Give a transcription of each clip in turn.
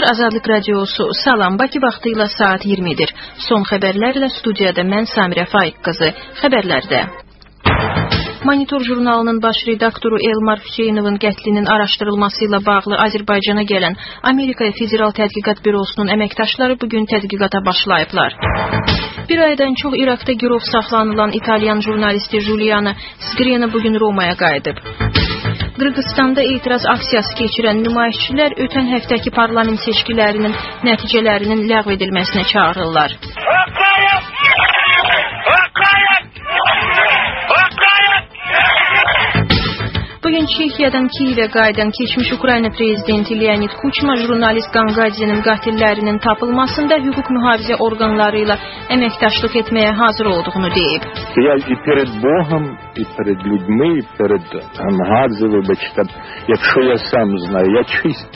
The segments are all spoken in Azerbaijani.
Azadlıq Radiosu, salam, Bakı vaxtı ilə saat 20-dir. Son xəbərlərlə studiyada mən Samirə Faiq qızı. Xəbərlərdə. Monitor jurnalının baş redaktoru Elmar Hüseynovun qətlinin araşdırılması ilə bağlı Azərbaycana gələn Amerika Federal Tədqiqat Bürosunun əməkdaşları bugün tədqiqata başlayıblar. Bir aydan çox İraqda girov saxlanılan İtalyan jurnalisti Juliana Sgrena bugün Romaya qayıdıb. Qırğızstanda etiraz aksiyası keçirən nümayişçilər ötən həftəki parlament seçkilərinin nəticələrinin ləğv edilməsinə çağırırlar. Bugün Çexiyadan Kiyevə qayıdan keçmiş Ukrayna prezidenti Leonid Kuchma jurnalist Qanqadzenin qatillərinin tapılmasında hüquq mühafizə orqanları ilə əməkdaşlıq etməyə hazır olduğunu deyib. Я и перед Богом, и перед людьми, и перед Гангадзе, вибачте, якщо я сам знаю, я чист.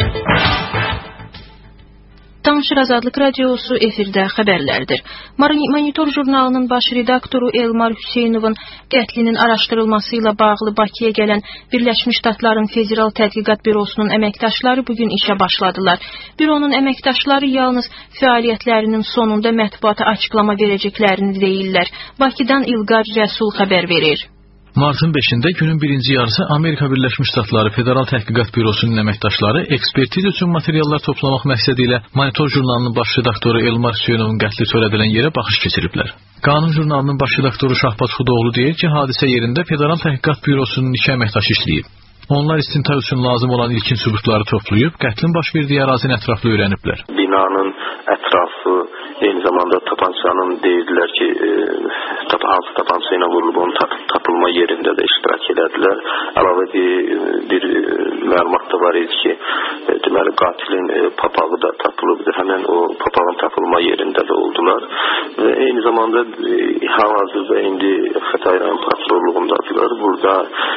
Danışır Azadlıq Radiosu efirdə xəbərlərdir. Monitor jurnalının baş redaktoru Elmar Hüseynovun qətlinin araşdırılması ilə bağlı Bakıya gələn Birləşmiş Ştatların Federal Tədqiqat Bürosunun əməkdaşları bugün işə başladılar. Büronun əməkdaşları yalnız fəaliyyətlərinin sonunda mətbuata açıqlama verəcəklərini deyirlər. Bakıdan İlqar Rəsul xəbər verir. Martın 5-də günün birinci yarısı Amerika Birləşmiş Ştatları Federal Təhqiqat Bürosunun əməkdaşları ekspertiz üçün materiallar toplamaq məqsədi ilə Monitor jurnalının baş redaktoru Elmar Hüseynovun qətli törədilən yerə baxış keçiriblər. Qanun jurnalının baş redaktoru Şahbaz Xudoğlu deyir ki, hadisə yerində Federal Təhqiqat Bürosunun 2 əməkdaşı işləyib. Onlar istintaq üçün lazım olan ilkin sübutları toplayıb, qətlin baş verdiyi ərazini ətraflı öyrəniblər. Binanın ətrafı, eyni zamanda tapançanın deyirlər ki, hansı tapança ilə vurulub, onun tapılma yerində də iştirak elədilər. Əlavə bir məlumat da var idi ki, deməli qatilin papağı da tapılıbdır. Həmin o papağın tapılma yerində də oldular. Və eyni zamanda hal-hazırda indi Xətai rayon prokurorluğundadılar. Burada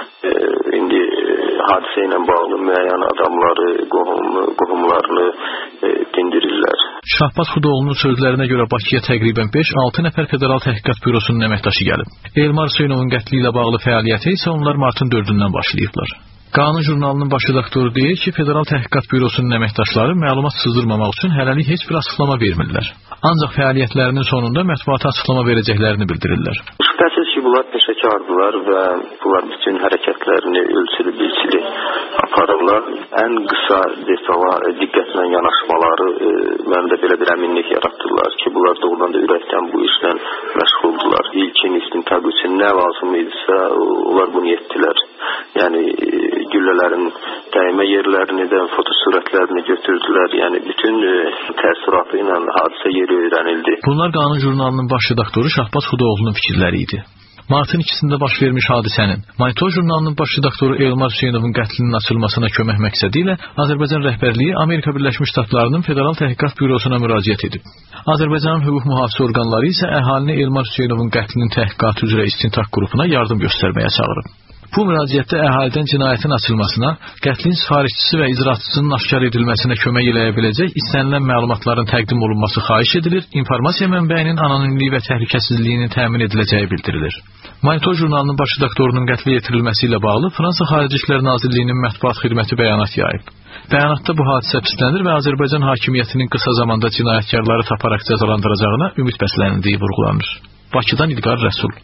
indi hadisə ilə bağlı müəyyən adamları, qohumlarını dindirirlər. Şahbaz Xudoğlu'nun sözlərinə görə Bakıya təqribən 5-6 nəfər Federal Təhqiqat Bürosunun əməkdaşı gəlib. Elmar Hüseynovun qətli ilə bağlı fəaliyyətə isə onlar martın 4-dən başlayıblar. Qanun jurnalının baş redaktoru deyir ki, Federal Təhqiqat Bürosunun əməkdaşları məlumat sızdırmamaq üçün hələlik heç bir açıqlama vermirlər. Ancaq fəaliyyətlərinin sonunda mətbuata açıqlama verəcəklərini bildirirlər. Şübhəsiz ki, bunlar peşəkardılar və bunlar bütün hərəkətlərini ölçülü-biçili aparırlar. Ən qısa detala diqqətlə yanaşmaları məndə belə bir əminlik yaratdırlar ki, bunlar doğrudan da ürəkdən bu işlə məşğuldular. İlkin istintaq üçün nə lazım idisə, onlar bunu etdilər. Yəni güllələrin dəymə yerlərini də, fotosurətlərini götürdülər. Yəni bütün təəssüratı ilə hadisə yeri öyrənildi. Bunlar Qanun jurnalının baş redaktoru Şahbaz Xudoğlu'nun fikirləri idi. Martın 2-sində baş vermiş hadisənin Monitor jurnalının baş redaktoru Elmar Hüseynovun qətlinin açılmasına kömək məqsədi ilə Azərbaycan rəhbərliyi Amerika Birləşmiş Ştatlarının Federal Təhqiqat Bürosuna müraciət edib. Azərbaycanın hüquq mühafizə orqanları isə əhalini Elmar Hüseynovun qətlinin təhqiqatı üzrə istintaq qrupuna yardım göstərməyə çağırıb. Bu müraciətdə əhalidən cinayətin açılmasına, qətlin sifarişçisi və icraçısının aşkar edilməsinə kömək eləyə biləcək istənilən məlumatların təqdim olunması xahiş edilir, informasiya mənbəyinin anonimliyi və təhlükəsizliyinin təmin ediləcəyi bildirilir. Monitor jurnalının baş redaktorunun qətlə yetirilməsi ilə bağlı Fransa Xarici İşlər Nazirliyinin mətbuat xidməti bəyanat yayıb. Bəyanatda bu hadisə pislənir və Azərbaycan hakimiyyətinin qısa zamanda cinayətkarları taparaq cəzalandıracağına ümid bəslənildiyi vurğulanır. Bakıdan İlqar Rəsul.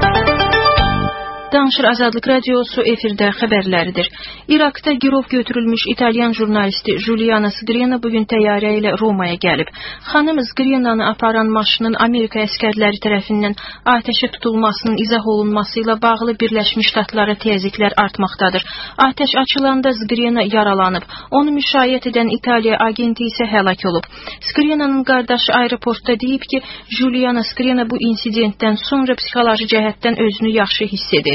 Danışır Azadlıq Radiosu efirdə xəbərləridir. İraqda girov götürülmüş İtalyan jurnalisti Juliana Sgrena bugün təyyarə ilə Romaya gəlib. Xanım Sgrenanı aparan maşının Amerika əskərləri tərəfindən atəşə tutulmasının izah olunması ilə bağlı Birləşmiş Ştatlara təzyiqlər artmaqdadır. Atəş açılanda Sgrena yaralanıb. Onu müşayiət edən İtaliya agenti isə həlak olub. Sgrenanın qardaşı aeroportda deyib ki, Juliana Sgrena bu insidentdən sonra psixoloji cəhətdən özünü yaxşı hiss edir.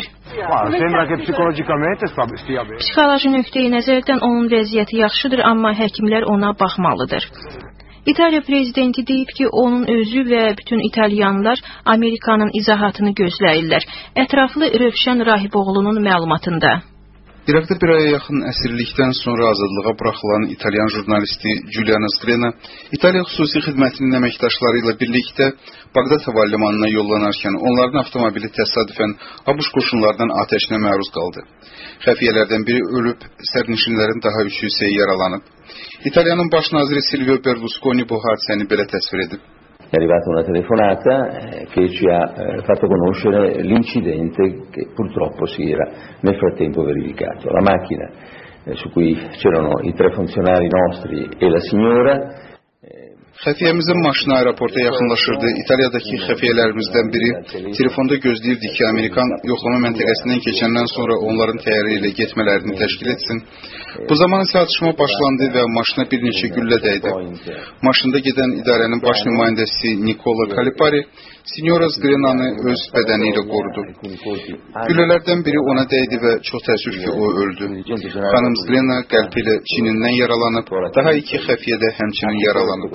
Psixoloji nöqteyi nəzərdən onun vəziyyəti yaxşıdır, amma həkimlər ona baxmalıdır. İtaliya prezidenti deyib ki, onun özü və bütün İtalyanlar Amerikanın izahatını gözləyirlər. Ətraflı Rövşən Rahiboğlu'nun məlumatında. İraqda bir aya yaxın əsirlikdən sonra azadlığa buraxılan İtalyan jurnalisti Giuliano Sgrena İtaliya xüsusi xidmətinin əməkdaşları ilə birlikdə Bağdad hava limanına yollanarkən onların avtomobili təsadüfən ABŞ qoşunlarından atəşinə məruz qaldı. Xəfiyyələrdən biri ölüb, sərnişinlərin daha üçü isə yaralanıb. İtaliyanın baş naziri Silvio Berlusconi bu hadisəni belə təsvir edib. È arrivata una telefonata che ci ha fatto conoscere l'incidente che purtroppo si era nel frattempo verificato. La macchina su cui c'erano i 3 funzionari nostri e la signora. Xəfiyyəmizin maşını aeroporta yaxınlaşırdı. İtaliyadakı xəfiyyələrimizdən biri telefonda gözləyirdi ki, Amerikan yoxlama məntəqəsindən keçəndən sonra onların təyyarə ilə getmələrini təşkil etsin. Bu zaman isə atışma başlandı və maşına bir neçə güllə dəydi. Maşında gedən idarənin baş nümayəndəsi Nicola Calipari Signora Sgrenanı öz bədəni ilə qorudu. Güllələrdən biri ona dəydi və çox təəssüf ki, o öldü. Xanım Sgrena qəlbi ilə çinindən yaralanıb, daha 2 xəfiyyə də həmçinin yaralanıb.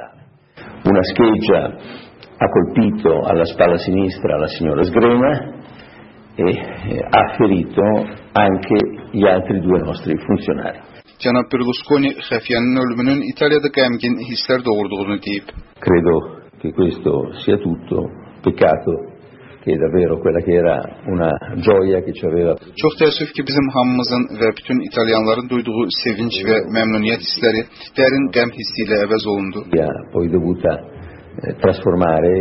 Una scheggia ha colpito alla spalla sinistra la signora Sgrena e ha ferito anche gli altri 2 nostri funzionari. Cənab Berlusconi xəfiyyənin ölümünün İtaliyada qəmgin hisslər doğurduğunu deyib. Credo che questo sia tutto. Peccato che davvero quella che era una gioia che ci aveva. Çox təəssüf ki, bizim hamımızın və bütün İtalyanların duyduğu sevinç və məmnuniyyət hissləri dərin qəm hissi ilə əvəz olundu. Poi dovuta trasformare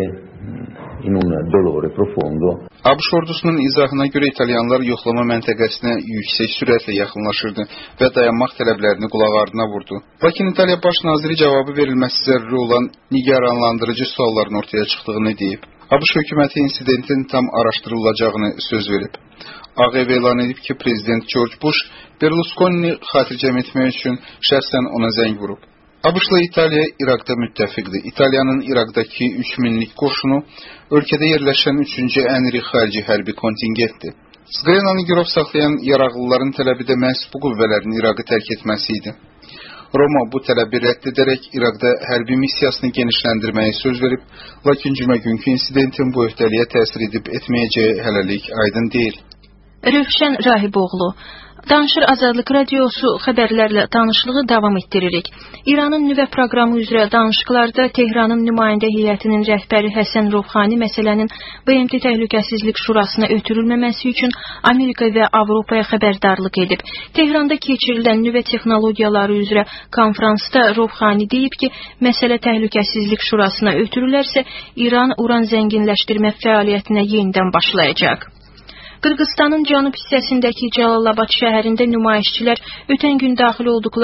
in un dolore profondo. ABŞ ordusunun izahına görə İtalyanlar yoxlama məntəqəsinə yüksək sürətlə yaxınlaşırdı və dayanmaq tələblərini qulaq ardına vurdu. Lakin İtaliya baş naziri cavabı verilməsi zəruri olan nigaranlandırıcı sualların ortaya çıxdığını deyib. ABŞ hökuməti insidentin tam araşdırılacağını söz verib. Ağ Ev elan edib ki, prezident George Bush Berlusconi xatircəm etmək üçün şəxsən ona zəng vurub. ABŞ-la İtaliya İraqda müttəfiqdir. İtaliyanın İraqdakı 3000-lik qoşunu ölkədə yerləşən 3-cü ən iri xarici hərbi kontingentdir. Sgrenanı girov saxlayan yaraqlıların tələbi də məhz bu qüvvələrin İraqı tərk etməsi idi. Roma bu tələbi rədd edərək İraqda hərbi missiyasını genişləndirməyə söz verib, lakin cümə günkü insidentin bu öhdəliyə təsir edib etməyəcəyi hələlik aydın deyil. Rövşən Rahiboğlu. Danışır Azadlıq Radiosu xəbərlərlə tanışlığı davam etdiririk. İranın nüvə proqramı üzrə danışıqlarda Tehranın nümayəndə heyətinin rəhbəri Həsən Rovxani məsələnin BMT Təhlükəsizlik Şurasına ötürülməməsi üçün Amerika və Avropaya xəbərdarlıq edib. Tehranda keçirilən nüvə texnologiyaları üzrə konfransda Rovxani deyib ki, məsələ Təhlükəsizlik Şurasına ötürülərsə, İran uran zənginləşdirmə fəaliyyətinə yenidən başlayacaq. Qırğızstanın cənub hissəsindəki Cəlalabad şəhərində nümayişçilər ötən gün daxil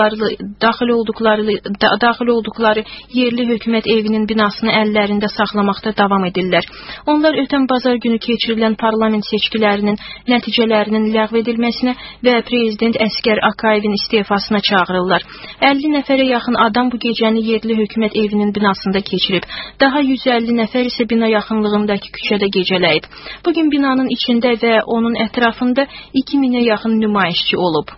olduqları yerli hökumət evinin binasını əllərində saxlamaqda davam edirlər. Onlar ötən bazar günü keçirilən parlament seçkilərinin nəticələrinin ləğv edilməsinə və prezident Əskər Akayevin istefasına çağırırlar. 50 nəfərə yaxın adam bu gecəni yerli hökumət evinin binasında keçirib. Daha 150 nəfər isə bina yaxınlığındakı küçədə gecələyib. Bugün binanın içində və onun ətrafında 2000-ə yaxın nümayişçi olub.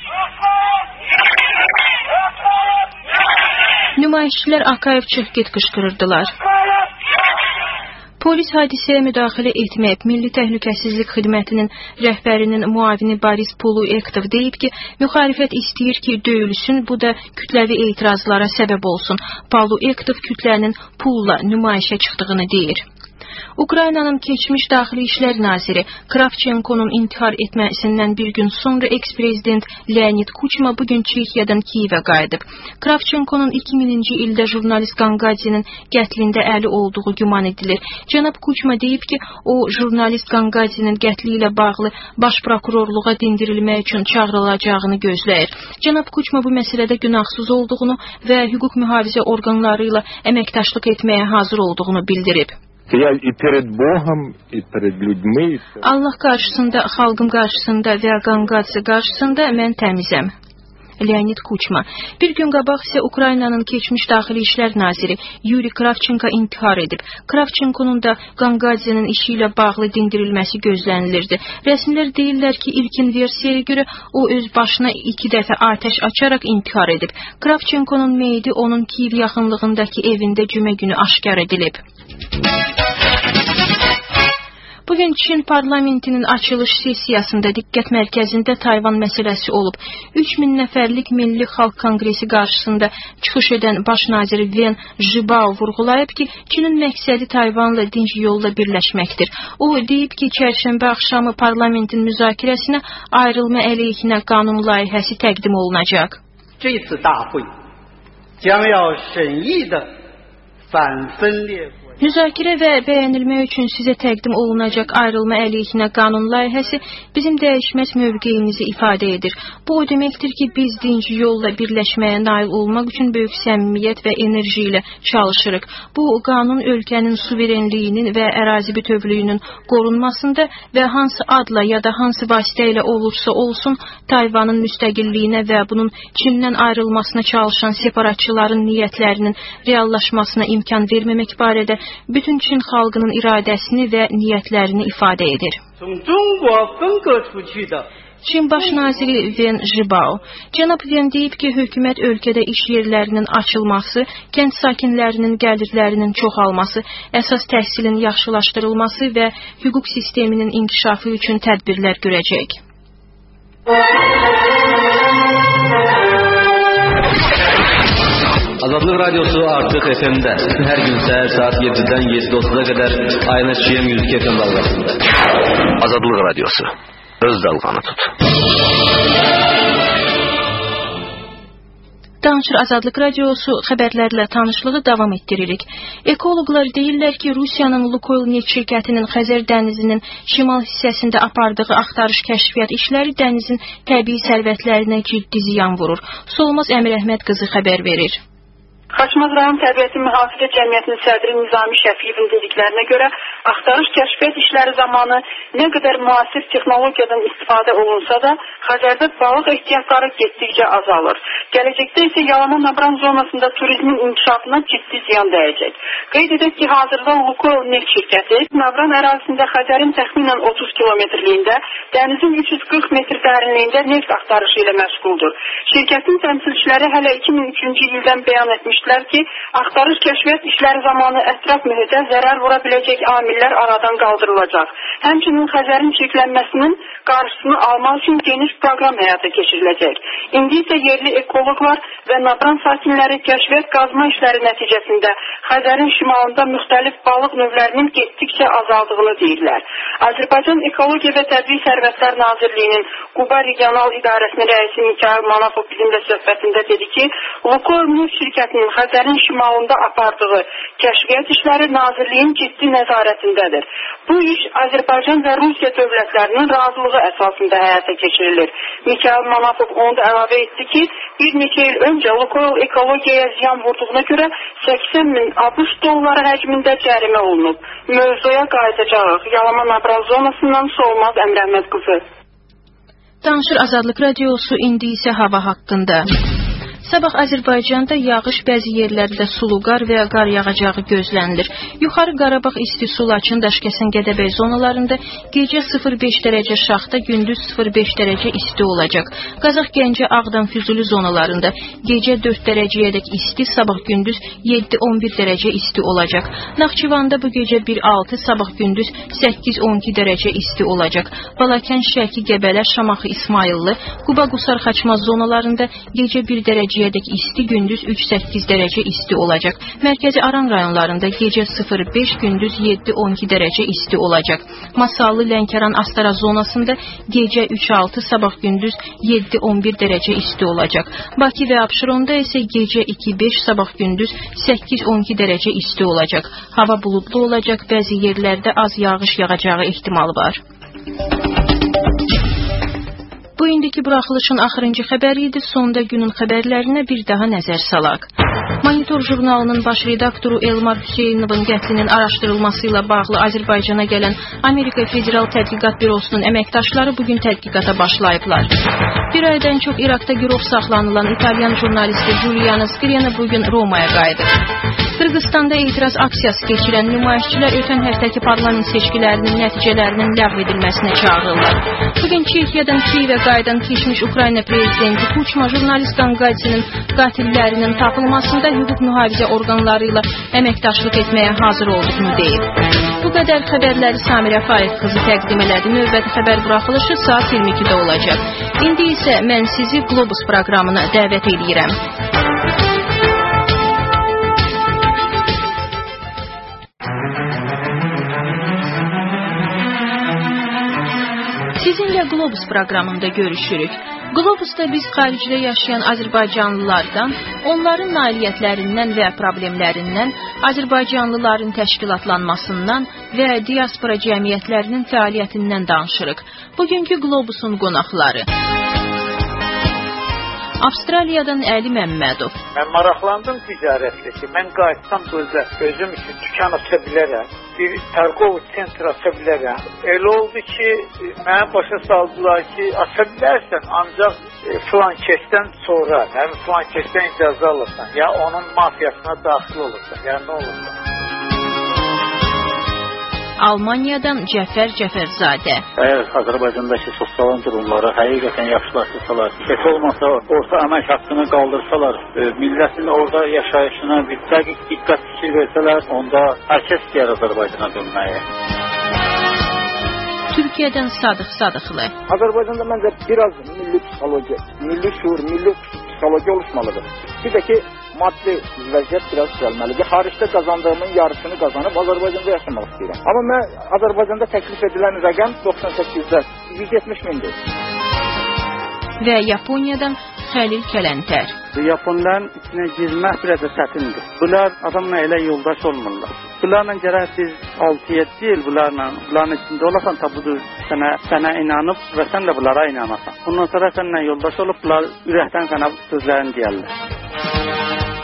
Nümayişçilər Akayev çıx-get qışqırırdılar. Polis hadisəyə müdaxilə etməyib. Milli Təhlükəsizlik Xidmətinin rəhbərinin müavini Boris Poluektov deyib ki, müxalifət istəyir ki, döyülsün, bu da kütləvi etirazlara səbəb olsun. Poluektov kütlənin pulla nümayişə çıxdığını deyir. Ukraynanın keçmiş daxili işlər naziri Kravchenko'nun intihar etməsindən bir gün sonra eks-prezident Leonid Kuchma bugün Çexiyadan Kiyevə qayıdıb. Kravchenko'nun 2000-ci ildə jurnalist Gangadze'nin qətlində əli olduğu güman edilir. Cənab Kuchma deyib ki, o jurnalist Gangadze'nin qətli ilə bağlı baş prokurorluğa dindirilmək üçün çağırılacağını gözləyir. Cənab Kuchma bu məsələdə günahsız olduğunu və hüquq mühafizə orqanları ilə əməkdaşlıq etməyə hazır olduğunu bildirib. Allah qarşısında, xalqım qarşısında və Gangadze qarşısında mən təmizəm. Leonid Kuchma. Bir gün qabaq isə Ukraynanın keçmiş daxili işlər naziri Yuri Kravchenko intihar edib. Kravchenko'nun da Gangadze'nin işi ilə bağlı dindirilməsi gözlənilirdi. Rəsmilər deyirlər ki, ilkin versiyaya görə o öz başına 2 dəfə atəş açaraq intihar edib. Kravchenko'nun meyidi onun Kiyev yaxınlığındakı evində cümə günü aşkar edilib. Bugün Çin parlamentinin açılış sessiyasında diqqət mərkəzində Tayvan məsələsi olub. 3000 nəfərlik Milli Xalq Konqresi qarşısında çıxış edən baş nazir Wen Jiabao vurğulayıb ki, Çinin məqsədi Tayvanla dinc yolla birləşməkdir. O deyib ki, çərşənbə axşamı parlamentin müzakirəsinə ayrılma əleyhinə qanun layihəsi təqdim olunacaq. 这次大会将要审议的反分裂 Müzakirə və bəyənilmə üçün sizə təqdim olunacaq ayrılma əleyhinə qanun layihəsi bizim dəyişməz mövqeyimizi ifadə edir. Bu o deməkdir ki, biz dinc yolla birləşməyə nail olmaq üçün böyük səmimiyyət və enerji ilə çalışırıq. Bu qanun ölkənin suverenliyinin və ərazi bütövlüyünün qorunmasında və hansı adla ya da hansı vasitə ilə olursa olsun Tayvanın müstəqilliyinə və bunun Çindən ayrılmasına çalışan separatçıların niyyətlərinin reallaşmasına imkan verməmək barədə bütün Çin xalqının iradəsini və niyyətlərini ifadə edir. Çin baş naziri Wen Jiabao. Cənab Wen deyib ki, hökumət ölkədə iş yerlərinin açılması, kənd sakinlərinin gəlirlərinin çoxalması, əsas təhsilin yaxşılaşdırılması və hüquq sisteminin inkişafı üçün tədbirlər görəcək. Azadlık Radyosu artık FM'de. Her gün saat 7'den 7.30'a kadar aynı FM 102 FM dalgasında. Azadlık Radyosu. Öz dalganı tut. Danışır Azadlık Radyosu xəbərlərlə tanışlığı davam etdiririk. Ekoloqlar deyirlər ki, Rusiyanın Lukoil neft şirkətinin Xəzər dənizinin şimal hissəsində apardığı axtarış kəşfiyyat işləri dənizin təbii sərvətlərinə ciddi ziyan vurur. Solmaz Əmir Əhməd qızı xəbər verir. Xaçmaz rayon Təbiəti Mühafizə Cəmiyyətinin sədri Nizami Şəfiyevin dediklərinə görə axtarış kəşfiyyat işləri zamanı nə qədər müasir texnologiyadan istifadə olunsa da Xəzərdə balıq ehtiyatları getdikcə azalır. Gələcəkdə isə Yalama-Nabran zonasında turizmin inkişafına ciddi ziyan dəyəcək. Qeyd edək ki, hazırda Lukoil neft şirkəti Nabran ərazisində Xəzərin təxminən 30 kilometrliyində, dənizin 340 metr dərinliyində neft axtarışı ilə məşğuldur. Şirkətin təmsilçiləri hələ 2003-cü ildən bəyan etmişlər ki, axtarış kəşfiyyat işləri zamanı ətraf mühitə zərər vura biləcək amillər aradan qaldırılacaq. Həmçinin Xəzərin çirklənməsinin qarşısını almaq üçün geniş proqram həyata keçiriləcək. İndi isə yerli ekoloqlar və Nabran sakinləri kəşfiyyat qazma işləri nəticəsində Xəzərin şimalında müxtəlif balıq növlərinin getdikcə azaldığını deyirlər. Azərbaycan Ekologiya və Təbii Sərvətlər Nazirliyinin Quba Regional İdarəsinin rəisi Mikayıl Manafov bizimlə söhbətində dedi ki, Lukoil neft şirkətinin Xəzərin şimalında apardığı kəşfiyyat işləri Nazirliyin ciddi nəzarətindədir. Bu iş Azərbaycan və Rusiya dövlətlərinin razılığı əsasında həyata keçirilir. Mikayıl Manafov onu da əlavə etdi ki, bir neçə il öncə Lukoil ekologiyaya ziyan vurduğuna görə 80.000 ABŞ dolları həcmində cərimə olunub. Mövzuya qayıdacağıq. Yalama-Nabran zonasından Solmaz Əmir Əhməd qızı. Danışır Azadlık Radyosu indi isə hava haqqında. Sabah Azərbaycanda yağış bəzi yerlərdə sulu qar və qar yağacağı gözlənilir. Yuxarı Qarabağ, İsti su, Laçın, Daşkəsən, Gədəbəy zonalarında gecə 0,5 dərəcə şaxta, gündüz 0,5 dərəcə isti olacaq. Qazax, Gəncə, Ağdam, Füzuli zonalarında gecə 4 dərəcəyədək isti, sabah gündüz 7-11 dərəcə isti olacaq. Naxçıvanda bu gecə 1-6, sabah gündüz 8-12 dərəcə isti olacaq. Balakən, Şəki, Qəbələ, Şamaxı, İsmayıllı, Quba, Qusar, Xaçmaz zonalarında gecə 1 dərəcə isti, gündüz 3-8 dərəcə isti olacaq. Mərkəzi Aran rayonlarında gecə 0,5, gündüz 7-12 dərəcə isti olacaq. Masallı, Lənkəran, Astara zonasında gecə 3-6, sabah gündüz 7-11 dərəcə isti olacaq. Bakı və Abşeronda isə gecə 2-5, sabah gündüz 8-12 dərəcə isti olacaq. Hava buludlu olacaq, bəzi yerlərdə az yağış yağacağı ehtimalı var. Bu indiki buraxılışın axırıncı xəbəri idi. Sonda günün xəbərlərinə bir daha nəzər salaq. Monitor jurnalının baş redaktoru Elmar Hüseynovun qətlinin araşdırılması ilə bağlı Azərbaycana gələn Amerika Federal Tədqiqat Bürosunun əməkdaşları bugün tədqiqata başlayıblar. Bir aydan çox İraqda girov saxlanılan İtalyan jurnalisti Giuliano Scriana bugün Romaya qayıdır. Qırğızstanda etiraz aksiyası keçirən nümayişçilər ötən həftəki parlament seçkilərinin nəticələrinin ləğv edilməsinə çağırırlar. Bugün Çekiyadan Kiyevə qayıdan keçmiş Ukrayna prezidenti Kuçma jurnalist Qanqadsinin qatillərinin tapılmasında hüquq mühafizə orqanları ilə əməkdaşlıq etməyə hazır olduğunu deyib. Bu qədər xəbərləri Samirə Faiq qızı təqdim elədi. Növbəti xəbər buraxılışı saat 22-də olacaq. İndi isə mən sizi Globus proqramına dəvət edirəm. Sizinlə Globus proqramında görüşürük. Globusda biz xaricdə yaşayan Azərbaycanlılardan, onların nailiyyətlərindən və problemlərindən, Azərbaycanlıların təşkilatlanmasından və diaspora cəmiyyətlərinin fəaliyyətindən danışırıq. Bugünkü Globusun qonaqları. Avstraliyadan Əli Məmmədov. Mən maraqlandım ticarətlə ki, mən qayıtsam burada özüm üçün dükan aça bilərəm, bir tarqov sentr aça bilərəm. Elə oldu ki, mənə başa saldılar ki, aça bilərsən, ancaq filan kəsdən sonra, yəni filan kəsdən icazə alırsan, ya onun mafiyasına daxil olursan, ya nə olursan. Almaniyadan Cəfər Cəfərzadə. Əgər Azərbaycandakı sosial durumları həqiqətən yaxşılaşdırsalar, heç olmasa orta əmək haqqını qaldırsalar, millətin orada yaşayışına bir dəqiq diqqət fikir versələr, onda hər kəs istəyər Azərbaycana dönməyi. Türkiyədən Sadıq Sadıqlı. Azərbaycanda məncə biraz milli psixologiya, milli şuur, milli psixologiya oluşmalıdır. Bir də ki, maddi vəziyyət biraz düzəlməlidir. Xaricdə qazandığımın yarısını qazanıb Azərbaycanda yaşamaq istəyirəm. Amma mən Azərbaycanda təklif edilən rəqəm 98-də 170 mindir. Və Yaponiyadan Xəlil Kələntər. Yaponların içinə girmək biraz da çətindir. Bunlar adamla elə yoldaş olmurlar. Bunlarla gərək siz 6-7 il bunların içində olasan, tabi sənə inanıb və sən də bunlara inanasan. Bundan sonra sənlə yoldaş olub, bunlar ürəkdən sənə sözlərini deyərlər.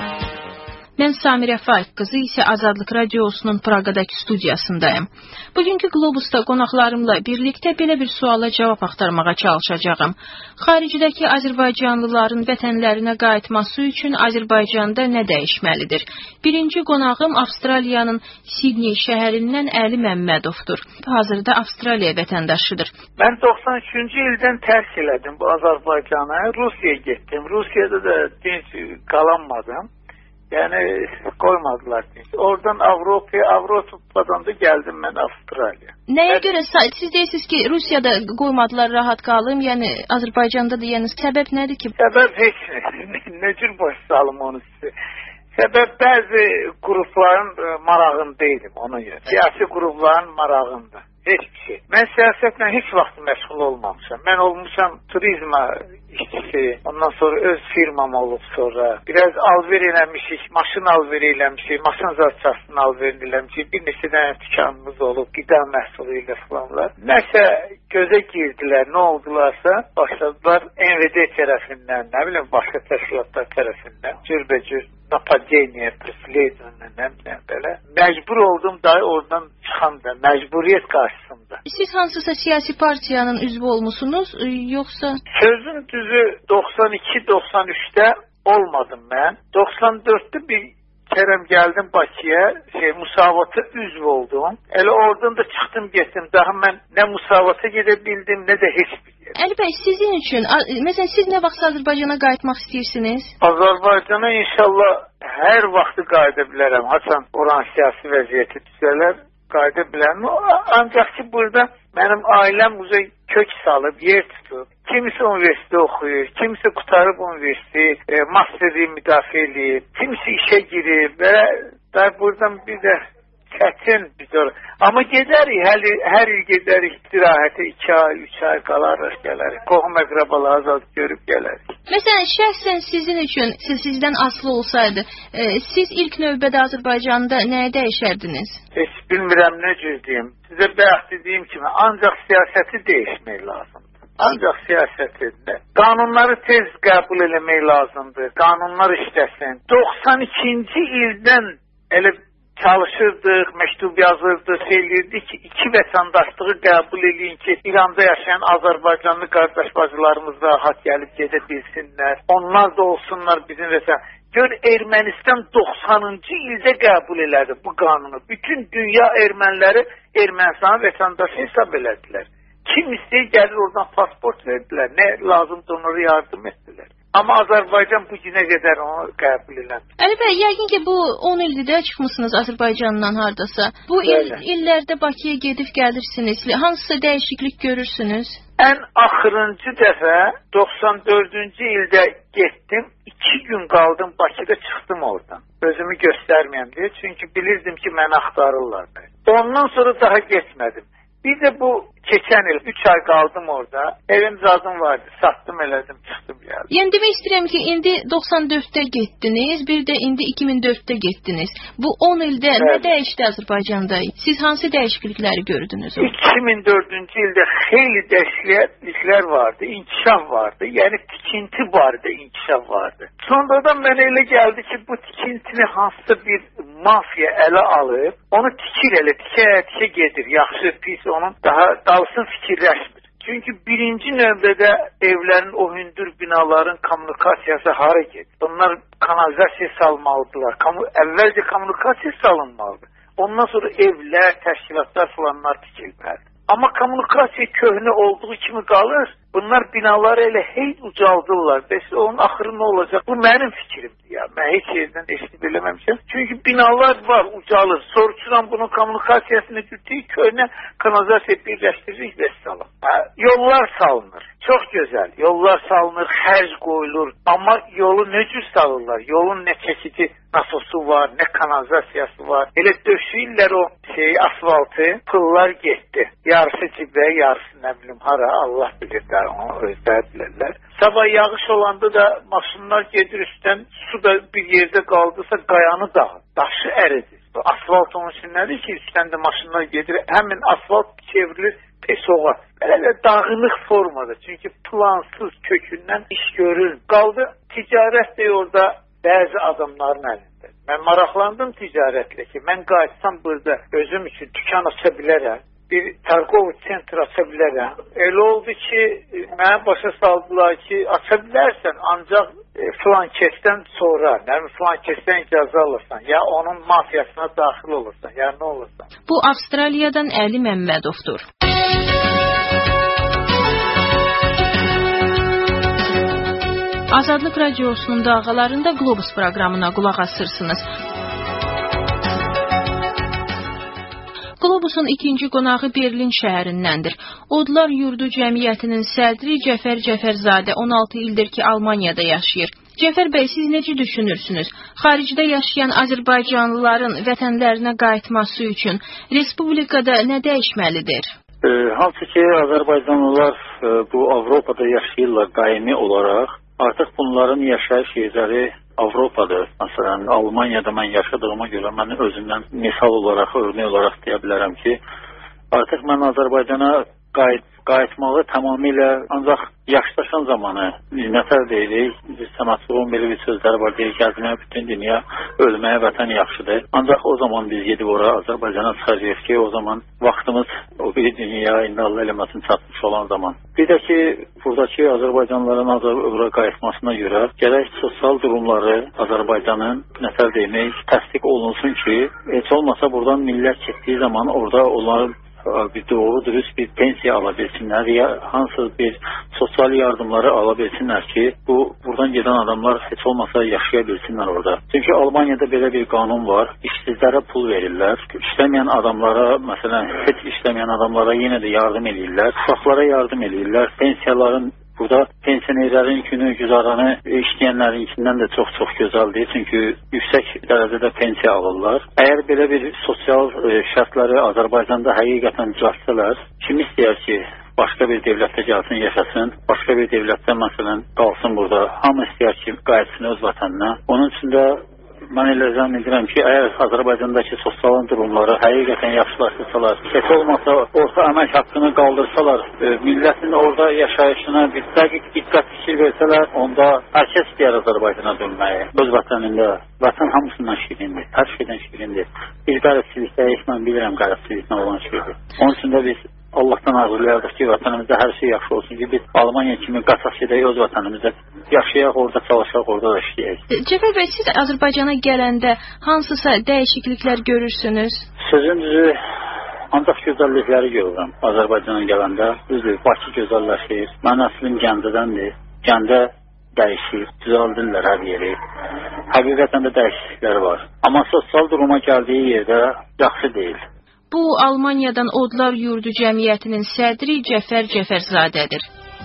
Mən Samirə Faiq qızı isə Azadlıq Radiosunun Praqadakı studiyasındayım. Bugünkü Globusda qonaqlarımla birlikdə belə bir suala cavab axtarmağa çalışacağım. Xaricdəki Azərbaycanlıların vətənlərinə qayıtması üçün Azərbaycanda nə dəyişməlidir? Birinci qonağım Avstraliyanın Sidney şəhərindən Əli Məmmədovdur. Hazırda Avstraliya vətəndaşıdır. Mən 93-cü ildən tərk elədim bu Azərbaycanı. Rusiyaya getdim. Rusiyada da dinc qalanmadım. Yəni qoymadılar. Oradan Avropadan da gəldim mən Avstraliya. Nəyə görə siz deyirsiniz ki, Rusiyada qoymadılar rahat qalım, yəni Azərbaycanda da, yəni səbəb nədir ki? Səbəb heç nə cür baş salım onu sizə. Səbəb bəzi qrupların marağında idim ona görə. Siyasi qrupların marağında. Heç bir şey. Mən siyasətlə heç vaxt məşğul olmamışam. Mən olmuşam turizma işçisi, ondan sonra öz firmam olub sonra. Biraz alver eləmişik, maşın alver eləmişik, maşın zatçasını alver eləmişik. Bir neçə dənə dükanımız olub, qida məhsulu ilə falanlar. Nəsə gözə girdilər, nə oldularsa başladılar NVD tərəfindən, nə bilim başqa təşkilatlar tərəfindən cürbəcür napadeniya, presleydilə, belə. Məcbur oldum da oradan çıxan da, məcburiyyət qarşısında. Siz hansısa siyasi partiyanın üzvü olmusunuz, yoxsa? Sözün düzü 92-93'də olmadım mən. 94'də bir kərəm gəldim Bakıya, müsavata üzv oldum. Elə oradan da çıxdım getdim. Daha mən nə müsavata gedə bildim, nə də heç bir yer. Əli bəy, sizin üçün, məsələn, siz nə vaxt Azərbaycana qayıtmaq istəyirsiniz? Azərbaycana inşallah hər vaxtı qayıda bilərəm. Haçan oran siyasi vəziyyəti düzələr, qayıda bilərəm. Ancaq ki, burada mənim ailəm uzay kök salıb, yer tutub. Kimisi üniversite oxuyur, kimisi qutarıb üniversiteyi, masteri müdafiə eləyib, kimisi işə girib və buradan bir də çətin bir dor. Amma gedərik, hər il gedərik istirahətə 2 ay, 3 ay qalarıq, gələrik. Qohum əqrabaları azad görüb gələrik. Məsələn, şəxsən sizin üçün, sizdən asılı olsaydı, siz ilk növbədə Azərbaycanda nəyə dəyişərdiniz? Heç bilmirəm nə cür deyim. Sizə bayaq dediyim kimi, ancaq siyasəti dəyişmək lazımdır. Ancaq siyasətində. Qanunları tez qəbul eləmək lazımdır. Qanunlar işləsin. 92-ci ildən elə çalışırdıq, məktub yazırdıq, söyləyirdik ki, 2 vətəndaşlığı qəbul eləyin ki, İranda yaşayan Azərbaycanlı qardaş bacılarımız rahat gəlib gedə bilsinlər. Onlar da olsunlar bizim vətən. Gör, Ermənistan 90-cı ildə qəbul elədi bu qanunu. Bütün dünya erməniləri Ermənistanın vətəndaşı hesab elədilər. Kim istəyir gəlir oradan pasport verdilər. Nə lazımdır onlara yardım etdilər. Amma Azərbaycan bu günə qədər onu qəbul eləmir. Əli bəy, yəqin ki, bu 10 ildir də çıxmısınız Azərbaycandan hardasa. Bu illərdə Bakıya gedib gəlirsiniz. Hansısa dəyişiklik görürsünüz? Ən axırıncı dəfə 94-cü ildə getdim. 2 gün qaldım Bakıda, çıxdım oradan. Özümü göstərməyəm deyə. Çünki bilirdim ki, məni axtarırlar. Ondan sonra daha getmədim. Bir də bu keçən il 3 ay qaldım orada. Evim zadım vardı. Satdım, elədim, çıxdım gəldim. Yəni demək istəyirəm ki, indi 94-də getdiniz, bir də indi 2004-də getdiniz. Bu 10 ildə nə dəyişdi Azərbaycanda? Siz hansı dəyişiklikləri gördünüz? 2004-cü ildə xeyli dəyişikliklər vardı, inkişaf vardı. Yəni tikinti vardı, inkişaf vardı. Sonradan mənə elə gəldi ki, bu tikintini hansısa bir mafiya ələ alıb, onu tikir elə, tikə gedir. Yaxşı, pis, onun daha dalsın fikirləşmir. Çünki birinci növbədə evlərin, o hündür binaların kommunikasiyası hara gedir? Onlar kanalizasiya salmalıdırlar. Əvvəlcə kommunikasiya salınmalıdır. Ondan sonra evlər, təşkilatlar falanlar tikilməlidir. Amma kommunikasiya köhnə olduğu kimi qalır. Bunlar binaları elə hey ucaldırlar. Bəs onun axırı nə olacaq? Bu mənim fikrimdir ya. Mən heç yerdən eşitib eləməmişəm. Çünki binalar var, ucalır. Soruşuram bunun kommunikasiyasını götürük, köhnə kanalizasiya birləşdiririk və salam. Yollar salınır. Çox gözəl. Yollar salınır, xərc qoyulur. Amma yolu nə cür salırlar? Yolun nə çeşidi nasosu var, nə kanalizasiyası var. Elə döşüyürlər o asfaltı, pıllar getdi. Yarısı cibə, yarısı nə bilim hara, Allah bilir də onu özləri bilirlər. Sabah yağış olanda da maşınlar gedir üstdən, su da bir yerdə qaldısa qayanı dağır, daşı əridir. Asfalt onun üçün nədir ki, üstdən də maşınlar gedir, həmin asfalt çevrilir pesoğa. Belə dağınıq formada, çünki plansız kökündən iş görür. Qaldı ticarət də orada bəzi adamların əlində. Mən maraqlandım ticarətlə ki, mən qayıtsam burada özüm üçün dükan aça bilərəm. Bir targovic sentr aça bilərəm. Elə oldu ki, mənə başa saldılar ki, aça bilərsən, ancaq filan kəsdən sonra, filan kəsdən icazə alırsan, ya onun mafiyasına daxil olursan, ya nə olursan. Bu Avstraliyadan Əli Məmmədovdur. Azadlıq Radiosunun dalğalarında Globus proqramına qulaq asırsınız. Globusun ikinci qonağı Berlin şəhərindəndir. Odlar Yurdu Cəmiyyətinin sədri Cəfər Cəfərzadə 16 ildir ki, Almaniyada yaşayır. Cəfər bəy, siz necə düşünürsünüz? Xaricdə yaşayan Azərbaycanlıların vətənlərinə qayıtması üçün respublikada nə dəyişməlidir? Hansı ki, Azərbaycanlılar bu Avropada yaşayırlar daimi olaraq. Artıq bunların yaşayış yerləri Avropadır. Məsələn, Almaniyada mən yaşadığıma görə mən özümdən misal olaraq, örnək olaraq deyə bilərəm ki, artıq mən Azərbaycana qayıtmağı tamamilə ancaq yaşlaşan zamanı nətər deyirik, sənatçılığın belə bir sözləri var, deyir, gəzməyə bütün dünya, ölməyə vətən yaxşıdır. Ancaq o zaman biz gedib ora Azərbaycana çıxacaq ki, o zaman vaxtımız o bir dünya indi Allah eləməsin çatmış olan zaman. Bir də ki, buradakı Azərbaycanlıların ora qayıtmasına görə gərək sosial durumları Azərbaycanın nətər demək təsdiq olunsun ki, heç olmasa buradan millət getdiyi zaman orada onların bir doğru dürüst bir pensiya ala bilsinlər, ya hansız bir sosial yardımları ala bilsinlər ki, buradan gedən adamlar heç olmasa yaşaya bilsinlər orada. Çünki Almaniyada belə bir qanun var, işsizlərə pul verirlər, işləməyən adamlara, məsələn, heç işləməyən adamlara yenə də yardım edirlər, uşaqlara yardım edirlər, pensiyaların burada pensionerlərin günü güzaranı işləyənlərinkindən də çox gözəldir. Çünki yüksək dərəcədə pensiya alırlar. Əgər belə bir sosial şərtləri Azərbaycanda həqiqətən düzəltsələr, kim istəyər ki, başqa bir dövlətdə gəlsin, yaşasın, başqa bir dövlətdə məsələn qalsın burada. Hamı istəyər ki, qayıtsın öz vətəninə. Onun üçün də mən elə zənn edirəm ki, əgər Azərbaycandakı sosial durumları həqiqətən yaxşılaşdırsalar, heç olmasa orta əmək haqqını qaldırsalar, millətin orada yaşayışına bir dəqiq diqqət fikir versələr, onda hər kəs istəyər Azərbaycana dönməyi. Öz vətənində, vətən hamısından şirindir, hər şeydən şirindir. Bir qəribçilikdə heç mən bilirəm qəribçiliklə olan şeydir. Onun üçün də biz Allahdan arzulayardıq ki, vətənimizdə hər şey yaxşı olsun ki, biz Almaniya kimi qaçaq gedək öz vətənimizdə yaşayaq, orada çalışaq, orada da işləyək. Cəfər bəy, siz Azərbaycana gələndə hansısa dəyişikliklər görürsünüz? Sözün düzü, ancaq gözəllikləri görürəm Azərbaycana gələndə. Düzdür, Bakı gözəlləşir. Mən əslim Gəncədəndir. Gəncə dəyişir, düzəldirlər hər yeri. Həqiqətən də dəyişikliklər var. Amma sosial duruma gəldiyi yerdə yaxşı deyil. Bu, Almaniyadan Odlar Yurdu Cəmiyyətinin sədri Cəfər Cəfərzadədir.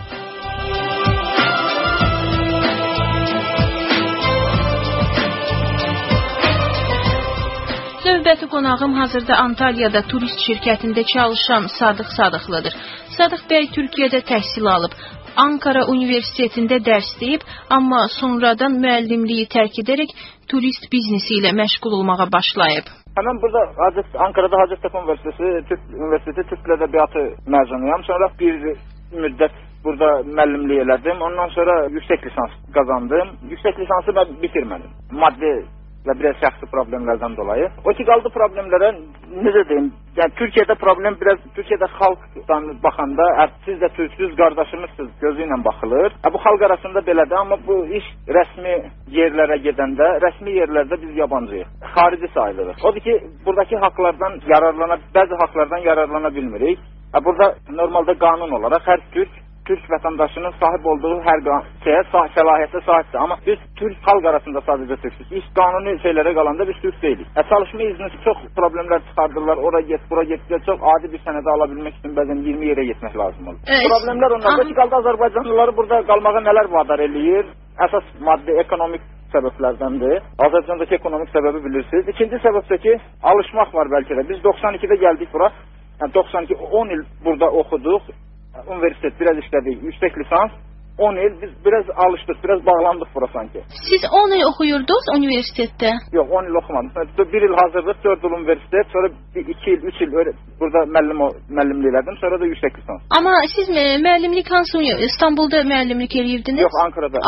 Növbəti qonağım hazırda Antalyada turist şirkətində çalışan Sadıq Sadıqlıdır. Sadıq bəy Türkiyədə təhsil alıb. Ankara Universitetində dərs deyib, amma sonradan müəllimliyi tərk edərək turist biznesi ilə məşğul olmağa başlayıb. Mən burada Ankara'da Hacettepe Üniversitesi Türk Dil Ədəbiyyatı məzunuyam. Sonra bir müddət burada müəllimlik elədim. Ondan sonra yüksək lisans qazandım. Yüksək lisansı mən bitirmədim. Maddi və biraz şəxsi problemlərdən dolayı. O ki, qaldı problemlərə, necə deyim, yəni Türkiyədə problem biraz, Türkiyədə xalqdan baxanda, siz də türksüz qardaşımızsınız gözü ilə baxılır. Bu xalq arasında belədir, amma bu iş rəsmi yerlərə gedəndə, rəsmi yerlərdə biz yabancıyıq, xarici sayılırıq. Odur ki, buradakı haqlardan bəzi haqlardan yararlana bilmirik. Burada normalda qanun olaraq hər Türk vətəndaşının sahib olduğu hər şeyə səlahiyyətə sahibdir. Amma biz Türk xalq arasında sadəcə türksüz. İş qanuni şeylərə qalanda biz türk deyilik. Çalışma izni çox problemlər çıxardırlar. Ora get, bura get. Çox adi bir sənədə ala bilmək üçün bəzən 20 yerə getmək lazım olur. Problemlər onlarda ki, qaldı Azərbaycanlıları burada qalmağa nələr vadar eləyir? Əsas maddi, ekonomik səbəblərdəndir. Azərbaycandakı ekonomik səbəbi bilirsiniz. İkinci səbəb də ki, alışmaq var bəlkə də. Biz 92-də gəldik bura. Yəni 92, 10 il burada oxuduq. Üniversitet biraz işlədik, yüksək lisans, 10 il biz biraz alışdıq, biraz bağlandıq bura sanki. Siz 10 il oxuyurdunuz universitetdə? Yox, 10 il oxumadım. 1 il hazırlıq, 4 il universitet, sonra 2 il, 3 il burada müəllimlik elədim, sonra da yüksək lisans. Amma siz müəllimlik hansı İstanbulda müəllimlik eləyirdiniz? Yox, Ankara'da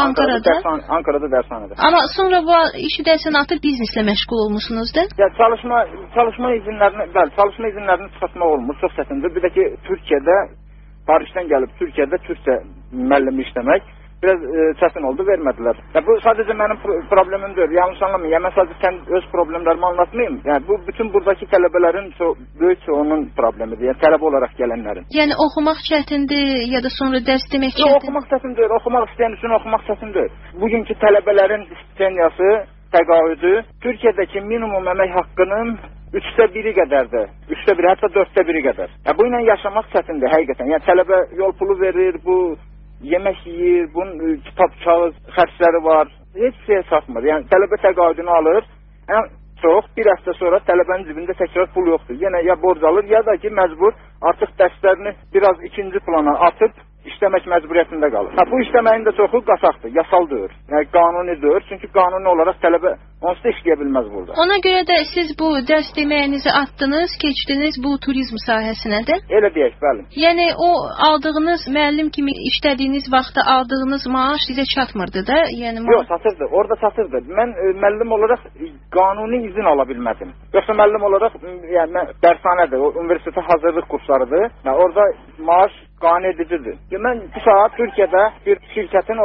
dərshanədə. Amma sonra bu işi dərsən atıb bizneslə məşğul olmuşsunuz da? Ya, çalışma izinlərini çıxartmaq olmur, çox çətindir. Bir də ki, Türkiyədə Parisdən gəlib Türkiyədə türkcə müəllimlik işləmək biraz çətin oldu, vermədilər. Ya, bu sadəcə mənim problemim deyil, yanlış anlamayın. Yəni, mən sadəcə öz problemlərimi anlatmayayım. Yəni, bu bütün buradakı tələbələrin böyük çoğunun problemidir, yəni tələbə olaraq gələnlərin. Yəni, oxumaq çətindir ya da sonra dərs demək çətindir? Yox, oxumaq çətin deyil, oxumaq istəyən üçün oxumaq çətin deyil. Bugünkü tələbələrin stipendiyası, təqaüdü Türkiyədəki minimum əmək haqqının 1/3 qədərdir. 1/3, hətta 4/1 qədər. Bu ilə yaşamaq çətindir həqiqətən. Yəni tələbə yol pulu verir, bu yemək yeyir, bunun kitab, kağız xərcləri var. Heç şeyə çatmır. Yəni tələbə təqaüdünü alır. Ən çox bir həftə sonra tələbənin cibində təkrar pul yoxdur. Yenə ya borc alır, ya da ki məcbur artıq dərslərini biraz ikinci plana atıb işləmək məcburiyyətində qalır. Bu işləməyin də çoxu qasaqdır, yasal deyil. Yəni qanuni deyil, çünki qanuni olaraq tələbə onsuz da işləyə bilməz burada. Ona görə də siz bu dərs deməyinizi atdınız, keçdiniz bu turizm sahəsinə də? Elə deyək, bəli. Yəni o aldığınız müəllim kimi işlədiyiniz vaxtda aldığınız maaş sizə çatmırdı da? Yəni yox, çatırdı. Orada çatırdı. Mən müəllim olaraq qanuni izin ala bilmədim. Yoxsa müəllim olaraq yəni mən dərshanədir, o universitetə hazırlıq kurslarıdır. Yəni orada maaş qane edicidir. Mən bu saat Türkiyədə bir şirkətin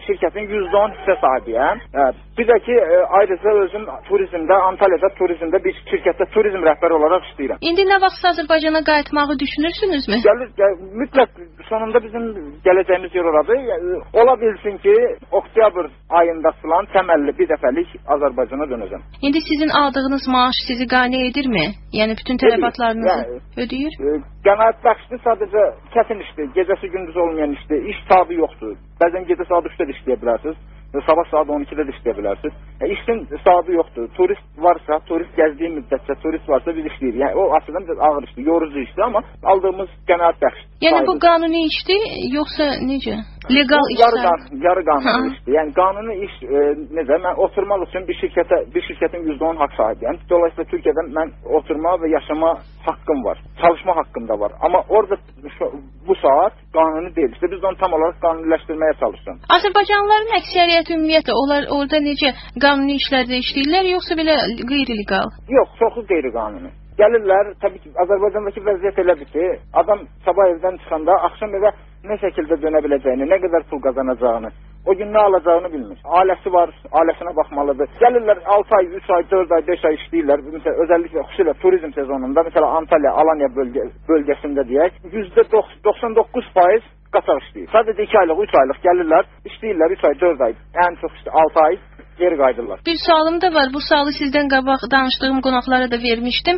%10 hissə sahibiyəm. Bir də ki, ayrıca özüm turizmdə, Antalyada turizmdə bir şirkətdə turizm rəhbəri olaraq işləyirəm. İndi nə vaxt Azərbaycana qayıtmağı düşünürsünüzmü? Mütləq sonunda bizim gələcəyimiz yer oradır. Ola bilsin ki, oktyabr ayında filan təməlli bir dəfəlik Azərbaycana dönəcəm. İndi sizin aldığınız maaş sizi qane edirmi? Yəni bütün tələbatlarınızı ödəyir? Qənaət bəxşdir, sadəcə çətin işdir, gecəsi gündüz olmayan işdir, iş tabi yoxdur. Bəzən gecə saat 3-də də işləyə bilərsiniz, sabah saat 12-də də işləyə bilərsiniz. İşin sahibi yoxdur. Turist varsa, turist gəzdiyi müddətcə, turist varsa biz işləyirik. Yəni o açıdan ağır işdir, yorucu işdir, amma aldığımız qənaət bəxşdir. Yəni bu qanuni işdir, yoxsa necə? Legal işdir? Yarı qanuni işdir. Yəni qanuni iş necə? Mən oturmaq üçün bir şirkətin %10 haqq sahibiyəm. Dolayısıyla Türkiyədə mən oturma və yaşama haqqım var. Çalışma haqqım da var. Amma orada bu saat qanuni deyil. İşte biz onu tam olaraq qanuniləşdirməyə çalışırıq. Azərbaycanlıların əksəriyyəti ümumiyyətlə onlar orada necə qanuni işlərdə işləyirlər, yoxsa belə qeyri-legal? Yox, çoxu qeyri-qanuni. Gəlirlər, təbii ki, Azərbaycandakı vəziyyət elədir ki, adam sabah evdən çıxanda axşam evə nə şəkildə dönə biləcəyini, nə qədər pul qazanacağını, o gün nə alacağını bilmir. Ailəsi var, ailəsinə baxmalıdır. Gəlirlər 6 ay, 3 ay, 4 ay, 5 ay işləyirlər. Məsələn, özəlliklə xüsusilə turizm sezonunda, məsələn, Antalya, Alanya bölgəsində deyək, %99% qaçaq işləyir. Sadəcə 2 aylıq, 3 aylıq gəlirlər, işləyirlər 3 ay, 4 ay, ən çox işte 6 ay geri qayıdırlar. Bir sualım da var. Bu sualı sizdən qabaq danışdığım qonaqlara da vermişdim.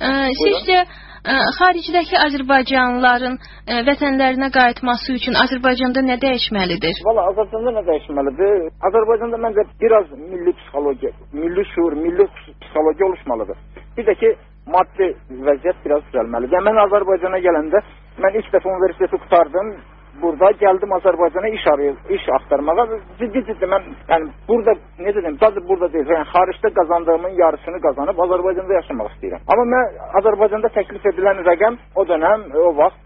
Sizcə xaricdəki Azərbaycanlıların vətənlərinə qayıtması üçün Azərbaycanda nə dəyişməlidir? Valla Azərbaycanda nə dəyişməlidir? Azərbaycanda məncə biraz milli psixologiya, milli şuur, milli psixologiya oluşmalıdır. Bir də ki, maddi vəziyyət biraz düzəlməlidir. Yəni, mən Azərbaycana gələndə, mən ilk dəfə universiteti qutardım. Burada gəldim Azərbaycana iş axtarmağa. Ciddi mən, yəni burada, necə deyim, sadəcə burada deyil, yəni xaricdə qazandığımın yarısını qazanıb Azərbaycanda yaşamaq istəyirəm. Amma mən Azərbaycanda təklif edilən rəqəm o dönəm, o vaxt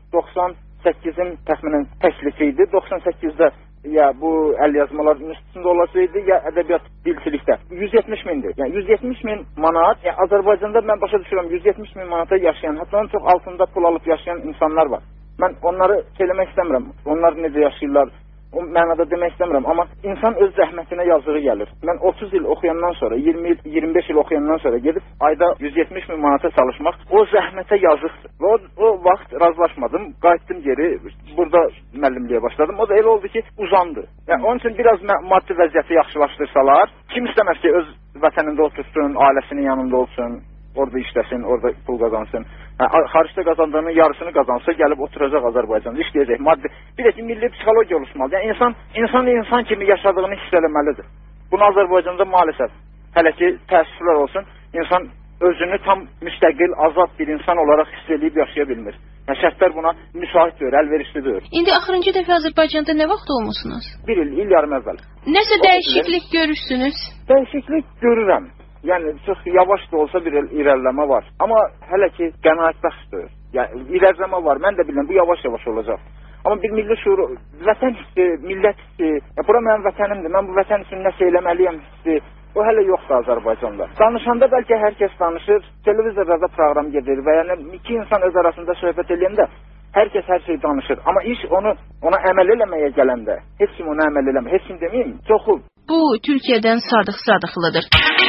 98-in təxminən təklifi idi. 98-də ya bu əl yazmalar institutunda olsaydı, ya ədəbiyyat dilçilikdə 170 mindir. Yəni 170 min manat, yəni Azərbaycanda mən başa düşürəm 170 min manata yaşayan, hətta onun çox altında pul alıb yaşayan insanlar var. Mən onları söyləmək istəmirəm. Onlar necə yaşayırlar, o mənada demək istəmirəm. Amma insan öz zəhmətinə yazığı gəlir. Mən 30 il oxuyandan sonra, 20 il, 25 il oxuyandan sonra gedib ayda 170 min manata çalışmaq o zəhmətə yazıqdır. Və o vaxt razılaşmadım. Qayıtdım geri, burada müəllimliyə başladım. O da elə oldu ki, uzandı. Yəni onun üçün biraz maddi vəziyyəti yaxşılaşdırsalar, kim istəməz ki, öz vətənində otursun, ailəsinin yanında olsun, orada işləsin, orada pul qazansın. Xaricdə qazandığının yarısını qazansa, gəlib oturacaq Azərbaycanda, işləyəcək. Maddi. Bir də ki, milli psixologiya oluşmalıdır. Yəni insan kimi yaşadığını hiss eləməlidir. Bunu Azərbaycanda maalesef, hələ ki, təəssüflər olsun, insan özünü tam müstəqil, azad bir insan olaraq hiss edib yaşaya bilmir. Yəni şərtlər buna müsait deyir, əlverişli deyir. İndi axırıncı dəfə Azərbaycanda nə vaxt olmusunuz? Bir il yarım əvvəl. Nəsə dəyişiklik görürsünüz? Dəyişiklik görürəm. Yəni çox yavaş da olsa bir irəliləmə var. Amma hələ ki qənaətbəxşdir. Yəni irəliləmə var. Mən də bilirəm bu yavaş-yavaş olacaq. Amma bir milli şuur, vətən hissi, millət hissi, bura mənim vətənimdir. Mən bu vətən üçün nəsə eləməliyəm hissi. O hələ yoxdur Azərbaycanda. Danışanda bəlkə hər kəs danışır, televizorda proqram gedir və yəni iki insan öz arasında söhbət edəndə hər kəs hər şey danışır. Amma iş ona əməl eləməyə gələndə heç kim ona əməl eləmir. Heç kim deməyim, çoxu. Bu Türkiyədən Sadıq Sadıqlıdır.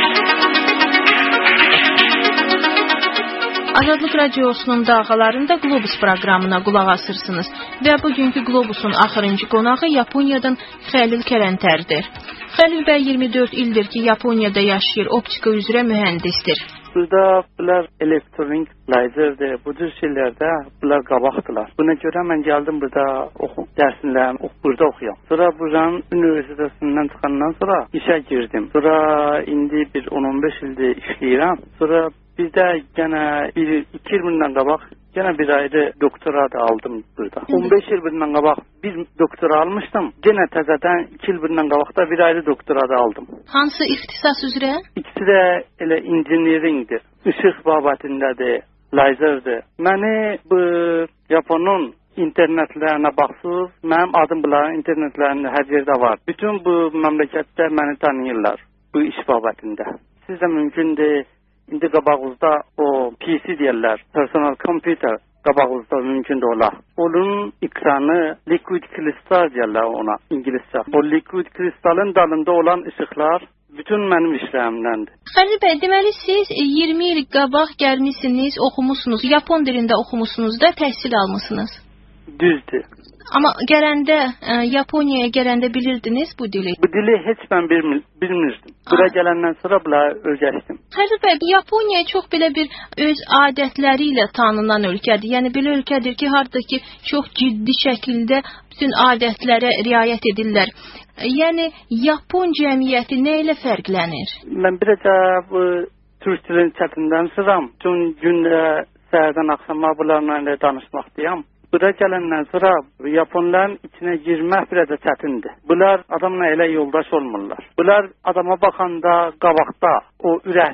Azadlıq Radiosunun dalğalarında Globus proqramına qulaq asırsınız və bugünkü Globusun axırıncı qonağı Yaponiyadan Xəlil Kələntərdir. Xəlil bəy 24 ildir ki, Yaponiyada yaşayır, optika üzrə mühəndisdir. Burada bunlar elektronik lazerdir, bu cür şeylərdə bunlar qabaqdılar. Buna görə mən gəldim burada dərslərimi burada oxuyam. Sonra buranın universitetindən çıxandan sonra işə girdim. Sonra indi bir 10-15 ildir işləyirəm. Sonra bir də yenə 2 il bundan qabaq yenə bir ayrı doktora da aldım burada. 15 il bundan qabaq bir doktora almışdım. Yenə təzədən 2 il bundan qabaq da bir ayrı doktora da aldım. Hansı ixtisas üzrə? İkisi də elə injineringdir. Işıq babətindədir, lazerdir. Məni bu Yaponun internetlərinə baxsız, mənim adım bunların internetlərində hər yerdə var. Bütün bu məmləkətdə məni tanıyırlar bu iş babətində. Sizə mümkündür. İndi qabağınızda o PC deyirlər, personal computer qabağınızda mümkün də olar. Onun ekranı liquid kristal deyirlər ona ingiliscə. O liquid kristalın dalında olan işıqlar bütün mənim işlərimdəndir. Xəlil bəy, deməli siz 20 il qabaq gəlmisiniz, oxumusunuz, Yapon dilində oxumusunuz da, təhsil almısınız. Düzdür. Amma gələndə, Yaponiyaya gələndə bilirdiniz bu dili? Bu dili heç mən bilmirdim. Bura gələndən sonra bula öyrəşdim. Xəlil bəy, Yaponiya çox belə bir öz adətləri ilə tanınan ölkədir. Yəni belə ölkədir ki, harda ki çox ciddi şəkildə bütün adətlərə riayət edirlər. Yəni Yapon cəmiyyəti nə ilə fərqlənir? Mən birəcə bu türk dilini çətindən sıram. Bütün gündə səhərdən axşama bunlarla danışmaqdayam. Bura gələndən sonra Yaponların içinə girmək bir də çətindir. Bunlar adamla elə yoldaş olmurlar. Bunlar adama baxanda, qabaqda, o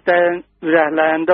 ürəklərində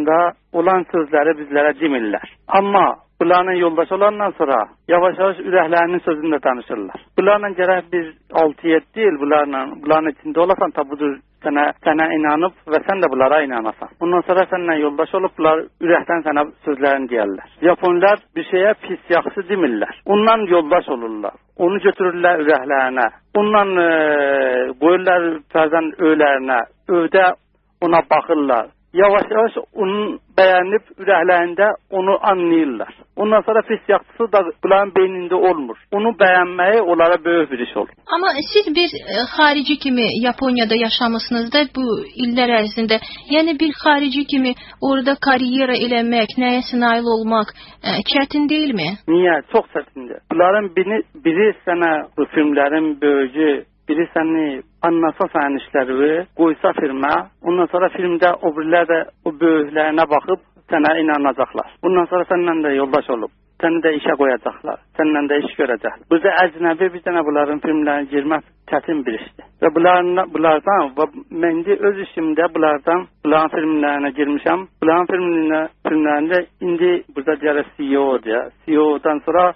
olan sözləri bizlərə demirlər. Amma bunlarla yoldaş olandan sonra yavaş-yavaş ürəklərinin sözünü də danışırlar. Bunlarla gərək biz 6-7 il bunların içində olasan, tabi sənə inanıb və sən də bunlara inanasan. Ondan sonra sənlə yoldaş olub, bunlar ürəkdən sənə sözlərini deyərlər. Japonlar bir şeyə pis, yaxşı demirlər. Ondan yoldaş olurlar. Onu götürürlər ürəklərinə. Ondan qoyurlar fərzən öylərinə. Öydə ona baxırlar. yavaş-yavaş onu bəyənib ürəklərində onu anlayırlar. Ondan sonra fisiyyatçısı da bunların beynində olmur. Onu bəyənməyi onlara böyük bir iş olur. Amma siz bir xarici kimi Yaponiyada yaşamışsınız da bu illər ərzində. Yəni bir xarici kimi orada karyera eləmək, nəyəsə nail olmaq çətin deyilmi? Niyə? Çox çətindir. Bunların biri sənə bu filmlərin böyücü, biri səni anlasa sənin işləri, qoysa filmə, ondan sonra filmdə o birilər də o böyüklərinə baxıb sənə inanacaqlar. Bundan sonra səndən də yoldaş olub, səni də işə qoyacaqlar, səndən də iş görəcəklər. Burada əcnəbi bir dənə bunların filmlərinə girmək çətin bir işdir. Və bunlardan, mən də öz işimdə bunların filmlərinə girmişəm. Bunların filmlərində indi burada deyərək CEO-dur. CEO-dan sonra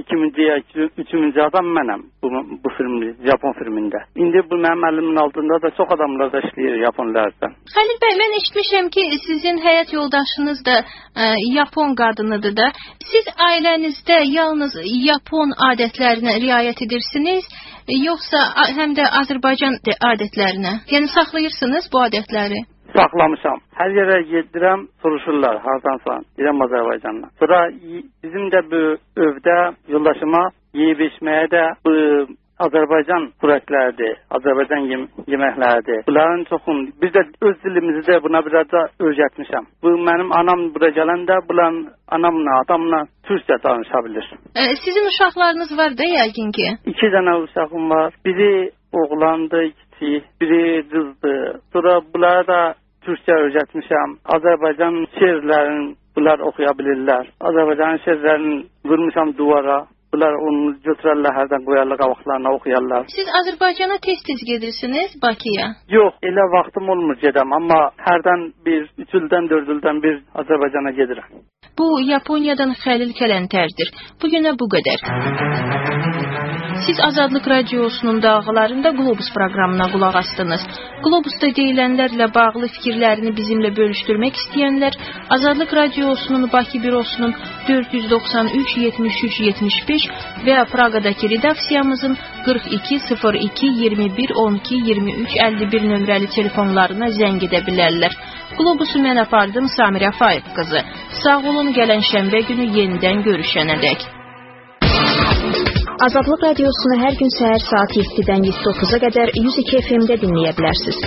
üçüncü adam mənəm bu filmdə, Japon filmində. İndi bu mənim əlimin altında da çox adamlar da işləyir Yaponlardan. Xəlil bəy, mən eşitmişəm ki, sizin həyat yoldaşınız da Yapon qadınıdır da. Siz ailənizdə yalnız Yapon adətlərinə riayət edirsiniz, yoxsa həm də Azərbaycan adətlərinə? Yəni saxlayırsınız bu adətləri? Saxlamışam. Hər yerə gedirəm, soruşurlar hardansan, deyirəm Azərbaycandan. Sonra bizim də bu evdə yoldaşıma yeyib içməyə də bu Azərbaycan xörəkləridir, Azərbaycan yeməkləridir. Bunların çoxunu, biz də öz dilimizi də buna biraz da öyrətmişəm. Bu mənim anam bura gələndə bunların anamla, adamla türkcə danışa bilir. Sizin uşaqlarınız var da yəqin ki? 2 dənə uşağım var. Biri oğlandı, biri qızdı. Sonra bunlara da türkçə öyrətmişəm. Azərbaycan şeirlərini bunlar oxuya bilirlər. Azərbaycan şeirlərini vurmuşam duvara. Bunlar onu götürərlər, hərdən qoyarlar, qabaqlarına oxuyarlar. Siz Azərbaycana tez-tez gedirsiniz, Bakıya? Yox, elə vaxtım olmur gedəm, amma hərdən 3 ildən 4 ildən bir Azərbaycana gedirəm. Bu Yaponiyadan Xəlil Kələntərdir. Bugünə bu qədər. Siz Azadlıq Radiosunun dağlarında Globus proqramına qulaq astınız. Globusda deyilənlərlə bağlı fikirlərini bizimlə bölüşdürmək istəyənlər Azadlıq Radiosunun Bakı bürosunun 493 73 75 və Praqadakı redaksiyamızın 42 02 21 12 23 51 nömrəli telefonlarına zəng edə bilərlər. Globusu mən apardım Samirə Faiq qızı. Sağ olun, gələn şənbə günü yenidən görüşənədək. Azadlıq Radiosunu hər gün səhər saat 7-dən 7:30-a qədər 102 FM-də dinləyə bilərsiniz.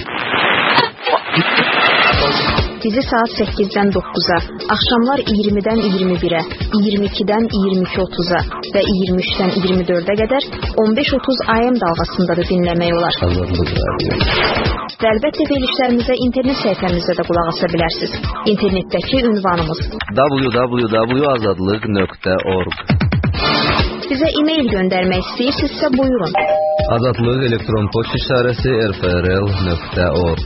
Bizi saat 8-dən 9-a, axşamlar 20-dən 21-ə, 22-dən 22:30-a və 23-dən 24-ə qədər 15:30 AM dalğasında da dinləmək olar. Və əlbəttə verilişlərimizə internet səhifəmizdə də qulaq asa bilərsiniz. İnternetdəki ünvanımız www.azadlıq.org. Bizə e-mail göndərmək istəyirsinizsə buyurun. Azadlıq elektron poçt işarəsi rfrl.org.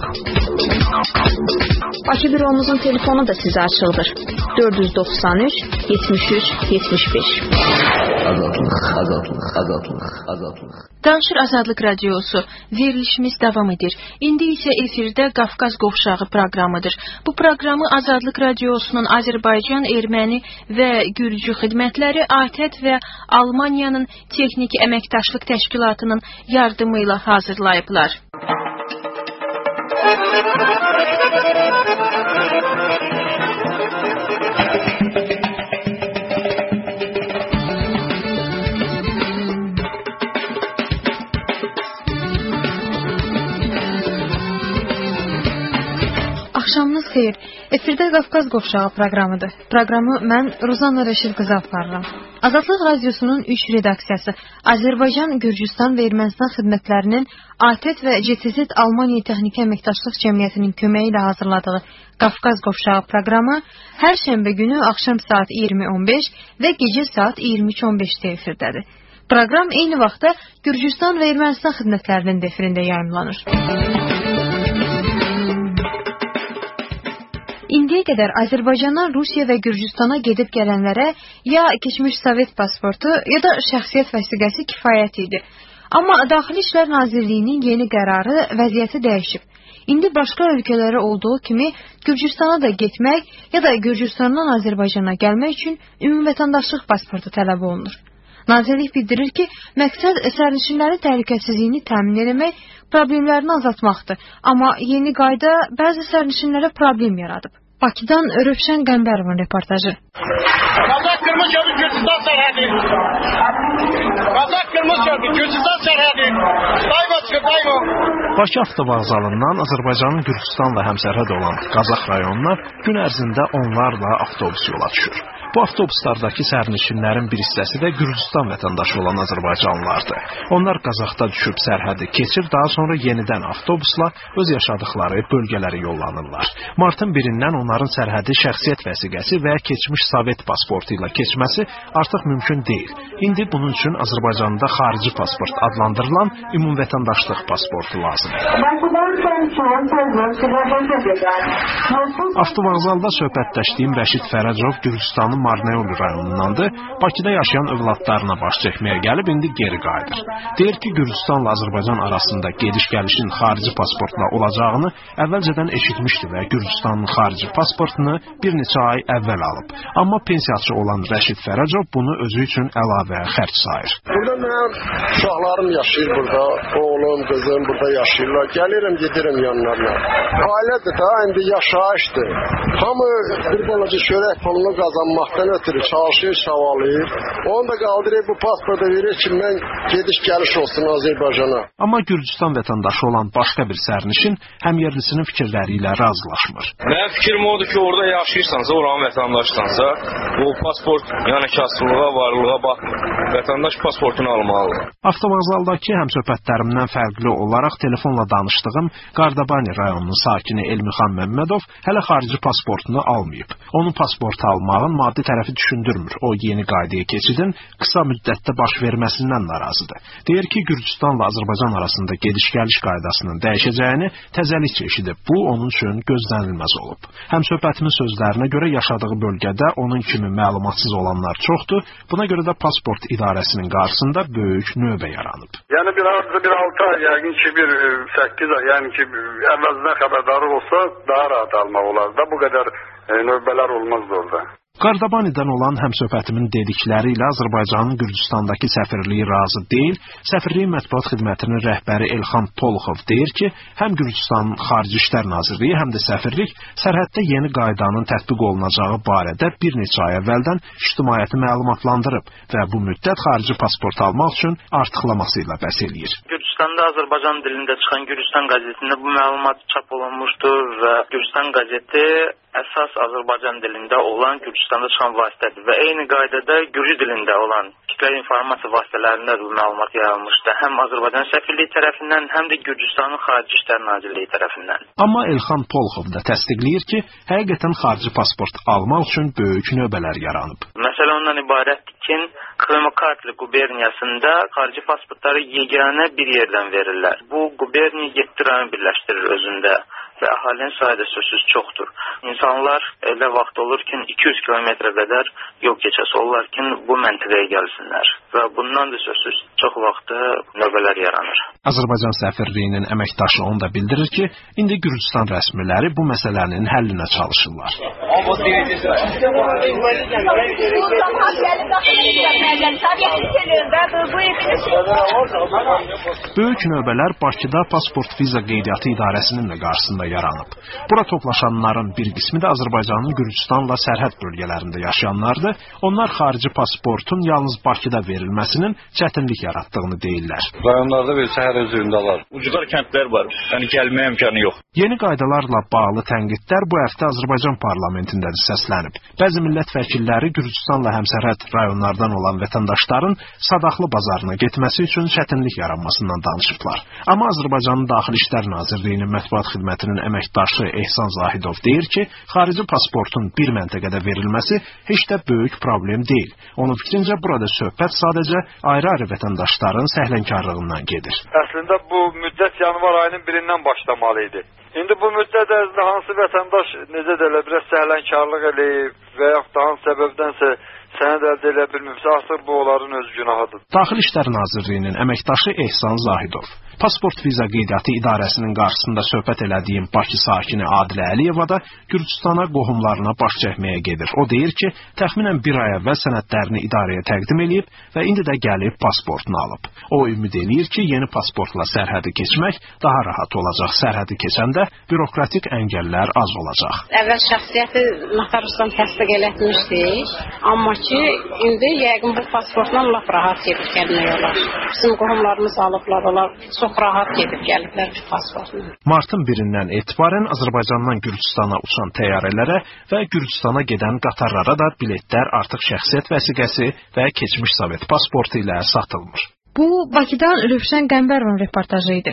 Bakı büromuzun telefonu da sizə açıqdır. 493 73 75. Azadlıq. Danışır Azadlıq Radiosu. Verilişimiz davam edir. İndi isə efirdə Qafqaz Qovşağı proqramıdır. Bu proqramı Azadlıq Radiosunun Azərbaycan, Erməni və Gürcü xidmətləri ATƏT və Almaniyanın Texniki Əməkdaşlıq Təşkilatının yardımı ilə hazırlayıblar. Axşamınız xeyir. Efirdə Qafqaz Qovşağı proqramıdır. Proqramı mən Ruzanna Rəşid qızı aparıram. Azadlıq Radiosunun 3 redaksiyası Azərbaycan, Gürcüstan və Ermənistan xidmətlərinin ATƏT və CTZ Almaniya Texniki Əməkdaşlıq Cəmiyyətinin köməyi ilə hazırladığı Qafqaz Qovşağı proqramı hər şənbə günü axşam saat 20:15 və gecə saat 23:15-də efirdədir. Proqram eyni vaxtda Gürcüstan və Ermənistan xidmətlərinin efirində yayımlanır. İndiyə qədər Azərbaycandan Rusiya və Gürcüstana gedib gələnlərə ya keçmiş Sovet pasportu, ya da şəxsiyyət vəsiqəsi kifayət idi. Amma Daxili İşlər Nazirliyinin yeni qərarı vəziyyəti dəyişib. İndi başqa ölkələrə olduğu kimi Gürcüstana da getmək, ya da Gürcüstandan Azərbaycana gəlmək üçün ümumvətəndaşlıq pasportu tələb olunur. Nazirlik bildirir ki, məqsəd sərnişinlərin təhlükəsizliyini təmin etmək, problemlərini azaltmaqdır. Amma yeni qayda bəzi sərnişinlərə problem yaradıb. Bakıdan Rövşən Qəmbərovun reportajı. Qazaq qırmızı gördü, Gürcistan sərhədi. Qazaq qırmızı gördü, Gürcistan sərhədi. Dayva çıxır, dayva. Bakı avtovağzalından Azərbaycanın Gürcistanla həmsərhəd olan Qazax rayonuna gün ərzində onlarla avtobus yola düşür. Bu avtobuslardakı sərnişinlərin bir hissəsi də Gürcistan vətəndaşı olan azərbaycanlılardır. Onlar Qazaxda düşüb sərhədi keçir, daha sonra yenidən avtobusla öz yaşadıkları bölgələrə yollanırlar. Martın 1-dən onların sərhədi şəxsiyyət vəsiqəsi və keçmiş Sovet pasportu ilə keçməsi artıq mümkün deyil. İndi bunun üçün Azərbaycanda xarici pasport adlandırılan ümumvətəndaşlıq pasportu lazımdır. Avtovağzalda söhbətləşdiyim Rəşid Fərəcov Gürcistanın Marneoli rayonundandır. Bakıda yaşayan övladlarına baş çəkməyə gəlib, indi geri qayıdır. Deyir ki, Gürcistanla Azərbaycan arasında gediş-gəlişin xarici pasportla olacağını əvvəlcədən eşitmişdi və Gürcistanın xarici pasportunu bir neçə ay əvvəl alıb. Amma pensiyaçı olan Rəşid Fərəcov bunu özü üçün əlavə xərc sayır. Burada mənim uşaqlarım yaşayır burada, oğlum, qızım burada yaşayırlar. Gəlirəm, gedirəm yanlarına. Ailədir da, indi yaşayışdır. Hamı bir balaca çörək pulunu qazanmaqdan ötürü çalışır, çabalayır. Onu da qaldırır, bu pasportu verir ki, mən gediş-gəliş olsun Azərbaycana. Amma Gürcistan vətəndaşı olan başqa bir sərnişin həmyerlisinin fikirləri ilə razılaşmır. Mənim fikrim odur ki, orada yaşayırsansa, oranın vətəndaşsansa, bu pasport, yəni kasılığa, varlığa baxmır. Vətəndaş pasportunu almalıdır. Avtovağzaldakı həmsöhbətlərimdən fərqli olaraq telefonla danışdığım Qardabani rayonunun sakini Elmixan Məmmədov hələ xarici pasportunu almayıb. Onun pasport almağın maddi tərəfi düşündürmür. O yeni qaydaya keçidin qısa müddətdə baş verməsindən narazıdır. Deyir ki, Gürcistanla Azərbaycan arasında gediş-gəliş qaydasının dəyişəcəyini təzəlik eşidib. Bu onun üçün gözlənilməz olub. Həmsöhbətimin sözlərinə görə yaşadığı bölgədə onun kimi məlumatsız olanlar çoxdur. Buna görə də pasport idarəsinin qarşısında böyük növbə yaranıb. Yəni bir 6 ay, yəqin ki bir 8 ay, yəni ki əvvəldən xəbərdarı olsa daha rahat almaq olar da, bu qədər növbələr olmazdı orada. Qardabanidən olan həmsöhbətimin dedikləri ilə Azərbaycanın Gürcistandakı səfirliyi razı deyil. Səfirliyin mətbuat xidmətinin rəhbəri Elxan Poluxov deyir ki, həm Gürcistanın Xarici İşlər Nazirliyi, həm də səfirlik sərhəddə yeni qaydanın tətbiq olunacağı barədə bir neçə ay əvvəldən ictimaiyyəti məlumatlandırıb və bu müddət xarici pasport almaq üçün artıqlaması ilə bəs eləyir. Gürcistanda Azərbaycan dilində çıxan Gürcistan qəzetində bu məlumat çap olunmuşdur və Gürcistan qəzeti əsas Azərbaycan dilində olan Gürcistanda çıxan vasitədir və eyni qaydada Gürcü dilində olan kütləvi informasiya vasitələrində bu məlumat yayılmışdı. Həm Azərbaycan səfirliyi tərəfindən, həm də Gürcistanın Xarici İşlər Nazirliyi tərəfindən. Amma Elxan Poluxov da təsdiqləyir ki, həqiqətən xarici pasport almaq üçün böyük növbələr yaranıb. Məsələ ondan ibarətdir ki, Kremokatli quberniyasında xarici pasportları yeganə bir yerdən verirlər. Bu quberniya 7 rayon birləşdirir özündə və əhalinin sayı da sözsüz çoxdur. İnsanlar elə vaxt olur ki, 200 kilometrə qədər yol keçəsi olar ki, bu məntəqəyə gəlsinlər və bundan da sözsüz çox vaxt növbələr yaranır. Azərbaycan səfirliyinin əməkdaşı onu da bildirir ki, indi Gürcistan rəsmiləri bu məsələnin həllinə çalışırlar. Böyük növbələr Bakıda Pasport Viza Qeydiyyatı İdarəsinin də qarşısında yaranıb. Bura toplaşanların bir qismi də Azərbaycanın Gürcistanla sərhəd bölgələrində yaşayanlardır. Onlar xarici pasportun yalnız Bakıda verilməsinin çətinlik yaratdığını deyirlər. Rayonlarda bir şəhər özündələr. Ucqar kəndlər var, yəni gəlməyə imkanı yox. Yeni qaydalarla bağlı tənqidlər bu həftə Azərbaycan parlamentində də səslənib. Bəzi millət vəkilləri Gürcistanla həmsərhəd rayonlardan olan vətəndaşların Sadaxlı bazarına getməsi üçün çətinlik yaranmasından danışıblar. Amma Azərbaycanın Daxili İşlər Nazirliyinin mətbuat xidmətinin əməkdaşı Ehsan Zahidov deyir ki, xarici pasportun bir məntəqədə verilməsi heç də böyük problem deyil. Onun fikrincə burada söhbət sadəcə ayrı-ayrı vətəndaşların səhlənkarlığından gedir. Əslində bu müddət yanvar ayının 1-dən başlamalı idi. İndi bu müddət ərzində hansı vətəndaş necə deyirlər, biraz səhlənkarlıq eləyib və yaxud da hansı səbəbdənsə sənəd əldə edə bilmirsə, artıq bu onların öz günahıdır. Daxili İşlər Nazirliyinin əməkdaşı Ehsan Zahidov, Pasport Viza Qeydiyyatı İdarəsinin qarşısında söhbət elədiyim Bakı sakini Adilə Əliyeva da Gürcüstana qohumlarına baş çəkməyə gedir. O deyir ki, təxminən bir ay əvvəl sənədlərini idarəyə təqdim edib və indi də gəlib pasportunu alıb. O ümid eləyir ki, yeni pasportla sərhədi keçmək daha rahat olacaq. Sərhədi keçəndə bürokratik əngəllər az olacaq. Əvvəl şəxsiyyəti notariusdan təsdiq elətmişdik, amma ki, indi yəqin bu pasportla lap rahat gedib gəlmək olar. Bizim qohumlarımız alıblar, onlar çox rahat gedib gəliblər bu pasportla. Martın 1-dən etibarən Azərbaycandan Gürcüstana uçan təyyarələrə və Gürcüstana gedən qatarlara da biletlər artıq şəxsiyyət vəsiqəsi və keçmiş Sovet pasportu ilə satılmır. Bu, Bakıdan Rövşən Qəmbərovun reportajı idi.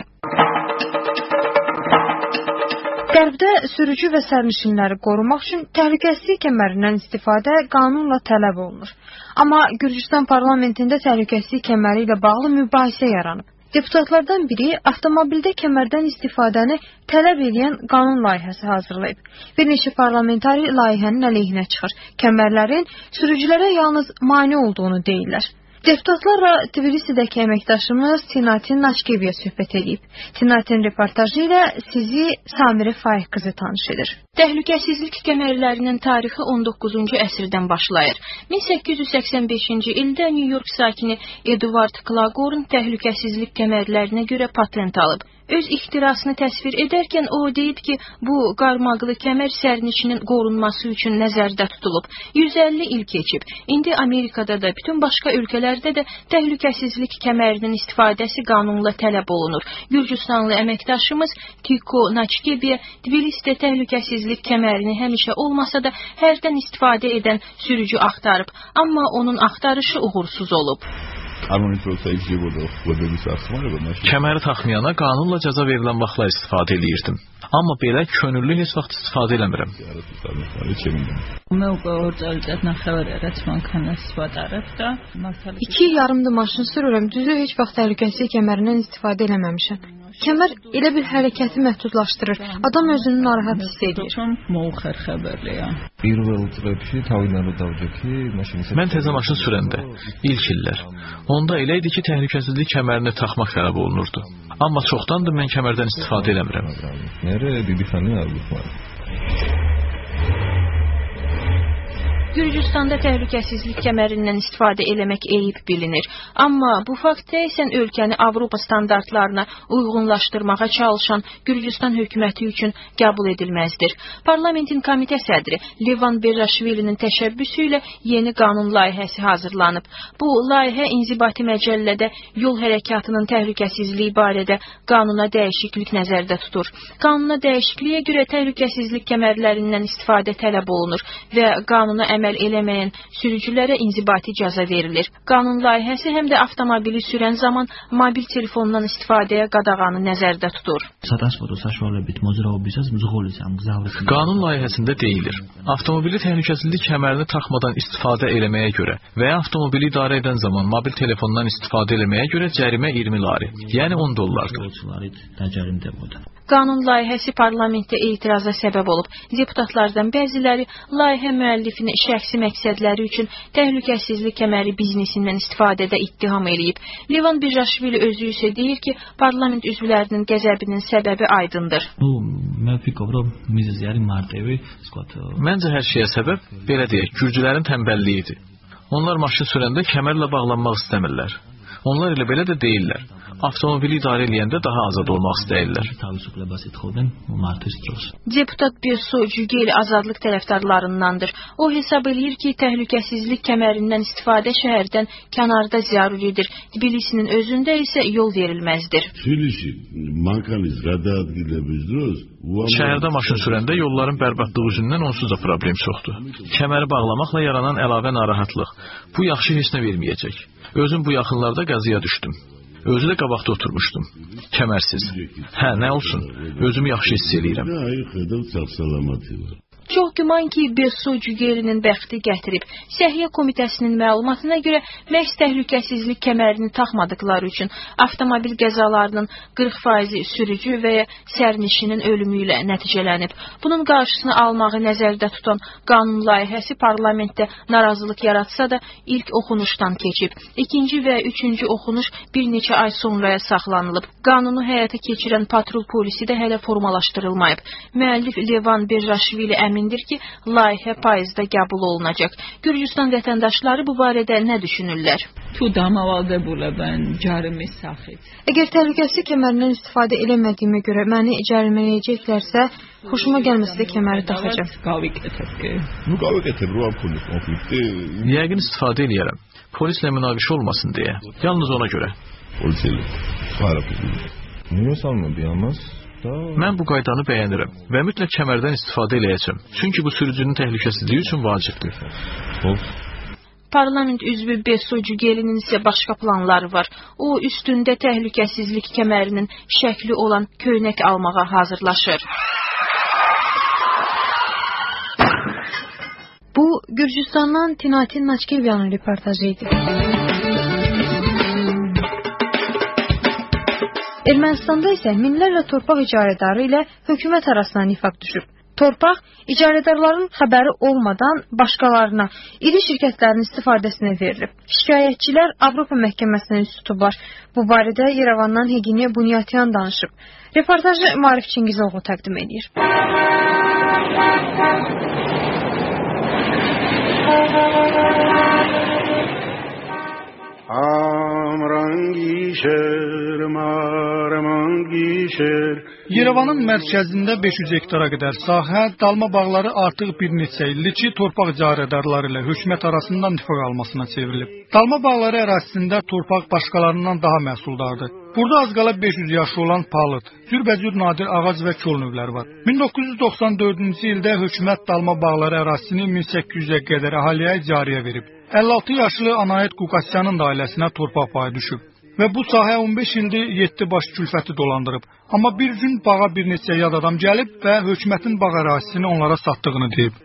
Qərbdə sürücü və sərnişinləri qorumaq üçün təhlükəsizlik kəmərindən istifadə qanunla tələb olunur. Amma Gürcüstan parlamentində təhlükəsizlik kəməri ilə bağlı mübahisə yaranıb. Deputatlardan biri avtomobildə kəmərdən istifadəni tələb edən qanun layihəsi hazırlayıb. Bir neçə parlamentari layihənin əleyhinə çıxır. Kəmərlərin sürücülərə yalnız mane olduğunu deyirlər. Deputatlarla Tbilisidəki əməkdaşımız Tinatin Naçkeviyə söhbət edib. Tinatin reportajı ilə sizi Samirə Faiq qızı tanış edir. Təhlükəsizlik kəmərlərinin tarixi 19-cu əsrdən başlayır. 1885-ci ildə New York sakini Edward Claghorn təhlükəsizlik kəmərlərinə görə patent alıb. Öz ixtirasını təsvir edərkən o deyib ki, bu qarmaqlı kəmər sərnişinin qorunması üçün nəzərdə tutulub. 150 il keçib. İndi Amerikada da, bütün başqa ölkələrdə də təhlükəsizlik kəmərinin istifadəsi qanunla tələb olunur. Gürcüstanlı əməkdaşımız Tiko Naçkeviyə Tbilisidə təhlükəsizlik kəmərini həmişə olmasa da hərdən istifadə edən sürücü axtarıb. Amma onun axtarışı uğursuz olub. Kəməri taxmayana qanunla cəza verilən vaxtlar istifadə eləyirdim. Amma belə könüllü heç vaxt istifadə eləmirəm. İki yarımdır maşın sürürəm, düzü heç vaxt təhlükəsizlik kəmərindən istifadə eləməmişəm. Kəmər elə bir hərəkəti məhdudlaşdırır. Adam özünü narahat hiss edir. Mən təzə maşın sürəndə, ilk illər. Onda elə idi ki, təhlükəsizlik kəmərini taxmaq tələb olunurdu. Amma çoxdandır mən kəmərdən istifadə eləmirəm. Gürcüstanda təhlükəsizlik kəmərindən istifadə eləmək eyib bilinir. Amma bu fakt deyəsən ölkəni Avropa standartlarına uyğunlaşdırmağa çalışan Gürcüstan hökuməti üçün qəbul edilməzdir. Parlamentin komitə sədri Levan Berraşvilinin təşəbbüsü ilə yeni qanun layihəsi hazırlanıb. Bu layihə İnzibati Məcəllədə yol hərəkatının təhlükəsizliyi barədə qanuna dəyişiklik nəzərdə tutur. Qanuna dəyişikliyə görə təhlükəsizlik kəmərlərindən istifadə tələb olunur və qanuna əməl eləməyən sürücülərə inzibati cəza verilir. Qanun layihəsi həm də avtomobili sürən zaman mobil telefondan istifadəyə qadağanı nəzərdə tutur. Qanun layihəsində deyilir, avtomobili təhlükəsizlik kəmərini taxmadan istifadə eləməyə görə və ya avtomobili idarə edən zaman mobil telefondan istifadə eləməyə görə cərimə 20 lari, yəni $10. Qanun layihəsi parlamentdə etiraza səbəb olub. Deputatlardan bəziləri layihə müəllifini şəxsi məqsədləri üçün təhlükəsizlik kəməri biznesindən istifadədə ittiham eləyib. Levan Berraşvili özü isə deyir ki, parlament üzvlərinin qəzəbinin səbəbi aydındır. Məncə hər şeyə səbəb, belə deyək, gürcülərin tənbəlliyidir. Onlar maşın sürəndə kəmərlə bağlanmaq istəmirlər. Onlar elə belə də deyirlər. Avtomobili idarə eləyəndə daha azad olmaq istəyirlər. Deputat Besu Cügel azadlıq tərəfdarlarındandır. O hesab eləyir ki, təhlükəsizlik kəmərindən istifadə şəhərdən kənarda zəruridir. Tbilisinin özündə isə yol verilməzdir. Şəhərdə maşın sürəndə yolların bərbadlığı üzündən onsuz da problem çoxdur. Kəməri bağlamaqla yaranan əlavə narahatlıq. Bu yaxşı heç nə verməyəcək. Özüm bu yaxınlarda qəzaya düşdüm. Özü də qabaqda oturmuşdum. Kəmərsiz. Hə, nə olsun? Özümü yaxşı hiss eləyirəm. Çox güman ki, Besso-Cügelinin bəxti gətirib. Səhiyyə komitəsinin məlumatına görə məhz təhlükəsizlik kəmərini taxmadıqları üçün avtomobil qəzalarının 40% sürücü və ya sərnişinin ölümü ilə nəticələnib. Bunun qarşısını almağı nəzərdə tutan qanun layihəsi parlamentdə narazılıq yaratsa da ilk oxunuşdan keçib. İkinci və üçüncü oxunuş bir neçə ay sonraya saxlanılıb. Qanunu həyata keçirən patrul polisi də hələ formalaşdırılmayıb. Müəllif Levan Berraşvili əmindir ki, layihə payızda qəbul olunacaq. Gürcüstan vətəndaşları bu barədə nə düşünürlər? Əgər təhlükəsizlik kəmərindən istifadə eləmədiyimə görə məni cərimələyəcəklərsə, xoşuma gəlməsə də kəməri taxacağam. Yəqin istifadə eləyərəm. Polislə münaqişə olmasın deyə. Yalnız ona görə. Mən bu qaydanı bəyənirəm və mütləq kəmərdən istifadə eləyəcəm. Çünki bu sürücünün təhlükəsizliyi üçün vacibdir. Parlament üzvü Besso-Cügelinin isə başqa planları var. O, üstündə təhlükəsizlik kəmərinin şəkli olan köynək almağa hazırlaşır. Bu, Gürcüstandan Tinatin Naçkevyanın reportajı idi. Ermənistanda isə minlərlə torpaq icarədarı ilə hökumət arasında nifaq düşüb. Torpaq icarədarların xəbəri olmadan başqalarına, iri şirkətlərin istifadəsinə verilib. Şikayətçilər Avropa məhkəməsinə üst tutublar. Bu barədə Yerevandan Heginiya Bunyatyan danışıb. Reportajı Marif Çingizoğlu təqdim edir. Yerevanın mərkəzində 500 hektara qədər sahə, dalma bağları artıq bir neçə ildir ki, torpaq icarədarları ilə hökumət arasında nifaq almasına çevrilib. Dalma bağları ərazisində torpaq başqalarından daha məhsuldardır. Burada az qala 500 yaşı olan palıd, cürbəcür nadir ağac və kol növləri var. 1994-cü ildə hökumət dalma bağları ərazisini 1800-ə qədər əhaliyə icarəyə verib. 56 yaşlı Anayet Qukasyanın da ailəsinə torpaq payı düşüb. Və bu sahə 15 ildir 7 baş külfəti dolandırıb. Amma bir gün bağa bir neçə yad adam gəlib və hökumətin bağ ərazisini onlara satdığını deyib.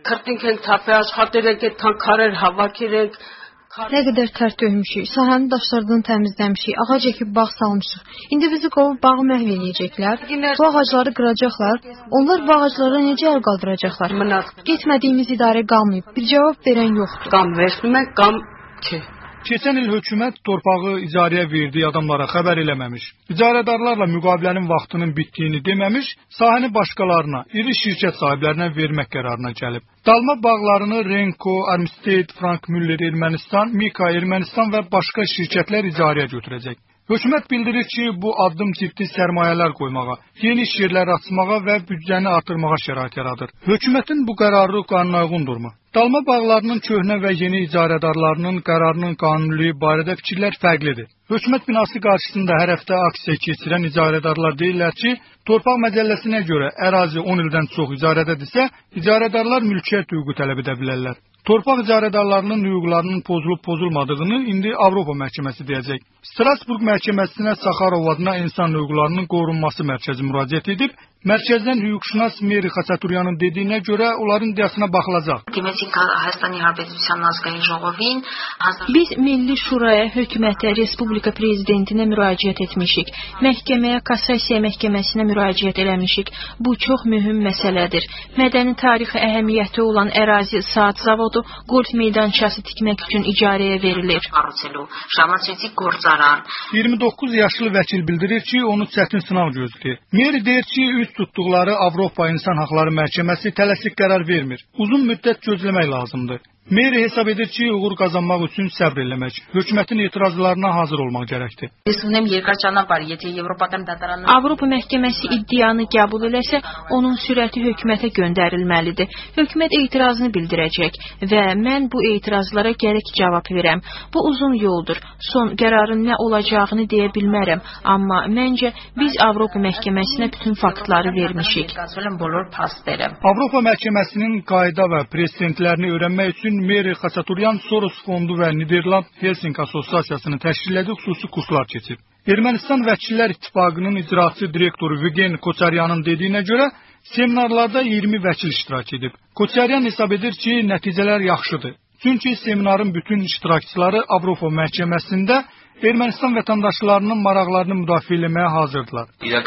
Nə qədər tər döymüşük, sahənin daşlardan təmizləmişik, ağac əkib bağ salmışıq. İndi bizi qovub bağı məhv eləyəcəklər, bu ağacları qıracaqlar, onlar bu ağaclara necə əl qaldıracaqlar? Getmədiyimiz idarə qalmayıb, bir cavab verən yoxdur. Keçən il hökumət torpağı icarəyə verdiyi adamlara xəbər eləməmiş, icarədarlarla müqavilənin vaxtının bitdiyini deməmiş, sahəni başqalarına, iri şirkət sahiblərinə vermək qərarına gəlib. Dalma bağlarını Renko, Armstead, Frank Müller Ermənistan, Mika Ermənistan və başqa şirkətlər icarəyə götürəcək. Hökumət bildirir ki, bu addım ciddi sərmayələr qoymağa, yeni iş yerləri açmağa və büdcəni artırmağa şərait yaradır. Hökumətin bu qərarı qanuna uyğundurmu? Dalma bağlarının köhnə və yeni icarədarlarının qərarının qanuniliyi barədə fikirlər fərqlidir. Hökumət binası qarşısında hər həftə aksiya keçirən icarədarlar deyirlər ki, torpaq məcəlləsinə görə ərazi 10 ildən çox icarədədirsə, icarədarlar mülkiyyət hüququ tələb edə bilərlər. Torpaq icarədarlarının hüquqlarının pozulub-pozulmadığını indi Avropa məhkəməsi deyəcək. Strasburq məhkəməsinə Saxarov adına insan hüquqlarının qorunması mərkəzi müraciət edib, mərkəzdən hüquqşünas Meri Xaçaturyanın dediyinə görə onların iddiasına baxılacaq. Biz Milli Şuraya, hökumətə, Respublika prezidentinə müraciət etmişik. Məhkəməyə, Kassasiya məhkəməsinə müraciət eləmişik. Bu çox mühüm məsələdir. Mədəni tarixi əhəmiyyəti olan ərazi saat zavodu, golf meydançası tikmək üçün icarəyə verilir. 29 yaşlı vəkil bildirir ki, onu çətin sınaq gözləyir. Meri deyir ki, üst tutduqları Avropa İnsan Haqları Məhkəməsi tələsik qərar vermir. Uzun müddət gözləmək lazımdır. Meri hesab edir ki, uğur qazanmaq üçün səbr eləmək, hökumətin etirazlarına hazır olmaq gərəkdir. Avropa məhkəməsi iddianı qəbul eləsə, onun sürəti hökumətə göndərilməlidir. Hökumət etirazını bildirəcək və mən bu etirazlara gərək cavab verəm. Bu uzun yoldur. Son qərarın nə olacağını deyə bilmərəm, amma məncə biz Avropa məhkəməsinə bütün faktları vermişik. Avropa məhkəməsinin qayda və prezidentlərini öyrənmək üçün Meri Xaçaturyan Soros Fondu və Niderland Helsinki Assosiasiyasının təşkil etdiyi xüsusi kurslar keçib. Ermənistan Vəkillər İttifaqının icraçı direktoru Vügen Koçaryanın dediyinə görə seminarlarda 20 vəkil iştirak edib. Koçaryan hesab edir ki, nəticələr yaxşıdır. Çünki seminarın bütün iştirakçıları Avropa məhkəməsində Ermənistan vətəndaşlarının maraqlarını müdafiə etməyə hazırdılar.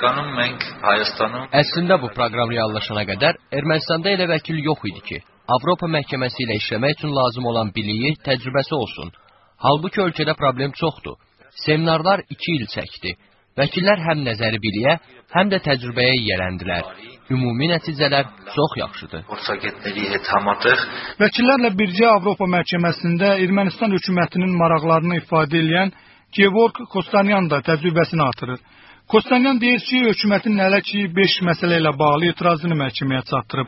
Əslində bu proqram reallaşana qədər Ermənistanda elə vəkil yox idi ki, Avropa məhkəməsi ilə işləmək üçün lazım olan biliyi, təcrübəsi olsun. Halbuki ölkədə problem çoxdur. Seminarlar 2 il çəkdi. Vəkillər həm nəzəri biliyə, həm də təcrübəyə yiyələndilər. Ümumi nəticələr çox yaxşıdır. Vəkillərlə bircə Avropa məhkəməsində Ermənistan hökumətinin maraqlarını ifadə edən Gevorg Kostanyan da təcrübəsini artırır. Kostanyan deyir ki, hökumətin hələ ki 5 məsələ ilə bağlı etirazını məhkəməyə çatdırıb.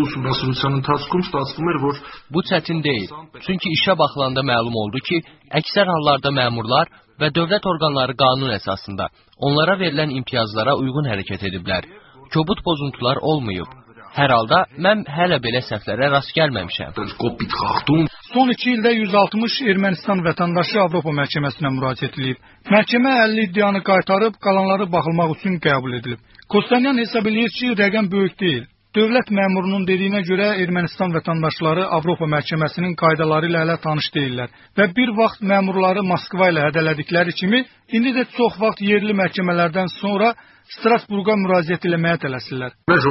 Bu çətin deyil. Çünki işə baxılanda məlum oldu ki, əksər hallarda məmurlar və dövlət orqanları qanun əsasında onlara verilən imtiyazlara uyğun hərəkət ediblər. Kobud pozuntular olmayıb. Hər halda mən hələ belə səhvlərə rast gəlməmişəm. Son 2 ildə 160 Ermənistan vətəndaşı Avropa məhkəməsinə müraciət edib. Məhkəmə 50 iddianı qaytarıb, qalanları baxılmaq üçün qəbul edilib. Kostanyan hesab edir ki, rəqəm böyük deyil. Dövlət məmurunun dediyinə görə Ermənistan vətəndaşları Avropa məhkəməsinin qaydaları ilə hələ tanış deyirlər və bir vaxt məmurları Moskva ilə hədələdikləri kimi, indi də çox vaxt yerli məhkəmələrdən sonra Strasburqa müraciət eləməyə tələsirlər.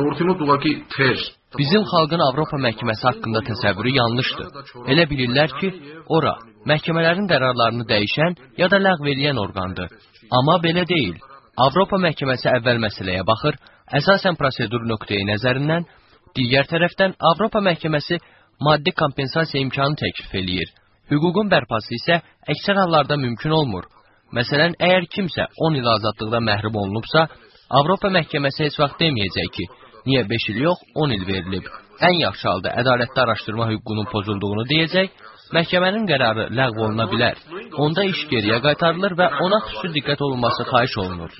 Bizim xalqın Avropa məhkəməsi haqqında təsəvvürü yanlışdır. Elə bilirlər ki, ora məhkəmələrin qərarlarını dəyişən ya da ləğv edən orqandır. Amma belə deyil. Avropa məhkəməsi əvvəl məsələyə baxır, əsasən prosedur nöqteyi nəzərindən, digər tərəfdən Avropa məhkəməsi maddi kompensasiya imkanı təklif eləyir. Hüququn bərpası isə əksər hallarda mümkün olmur. Məsələn, əgər kimsə 10 il azadlıqdan məhrum olunubsa, Avropa məhkəməsi heç vaxt deməyəcək ki, niyə 5 il yox, 10 il verilib. Ən yaxşı halda ədalətli araşdırma hüququnun pozulduğunu deyəcək, məhkəmənin qərarı ləğv oluna bilər. Onda iş geriyə qaytarılır və ona xüsusi diqqət olunması xahiş olunur.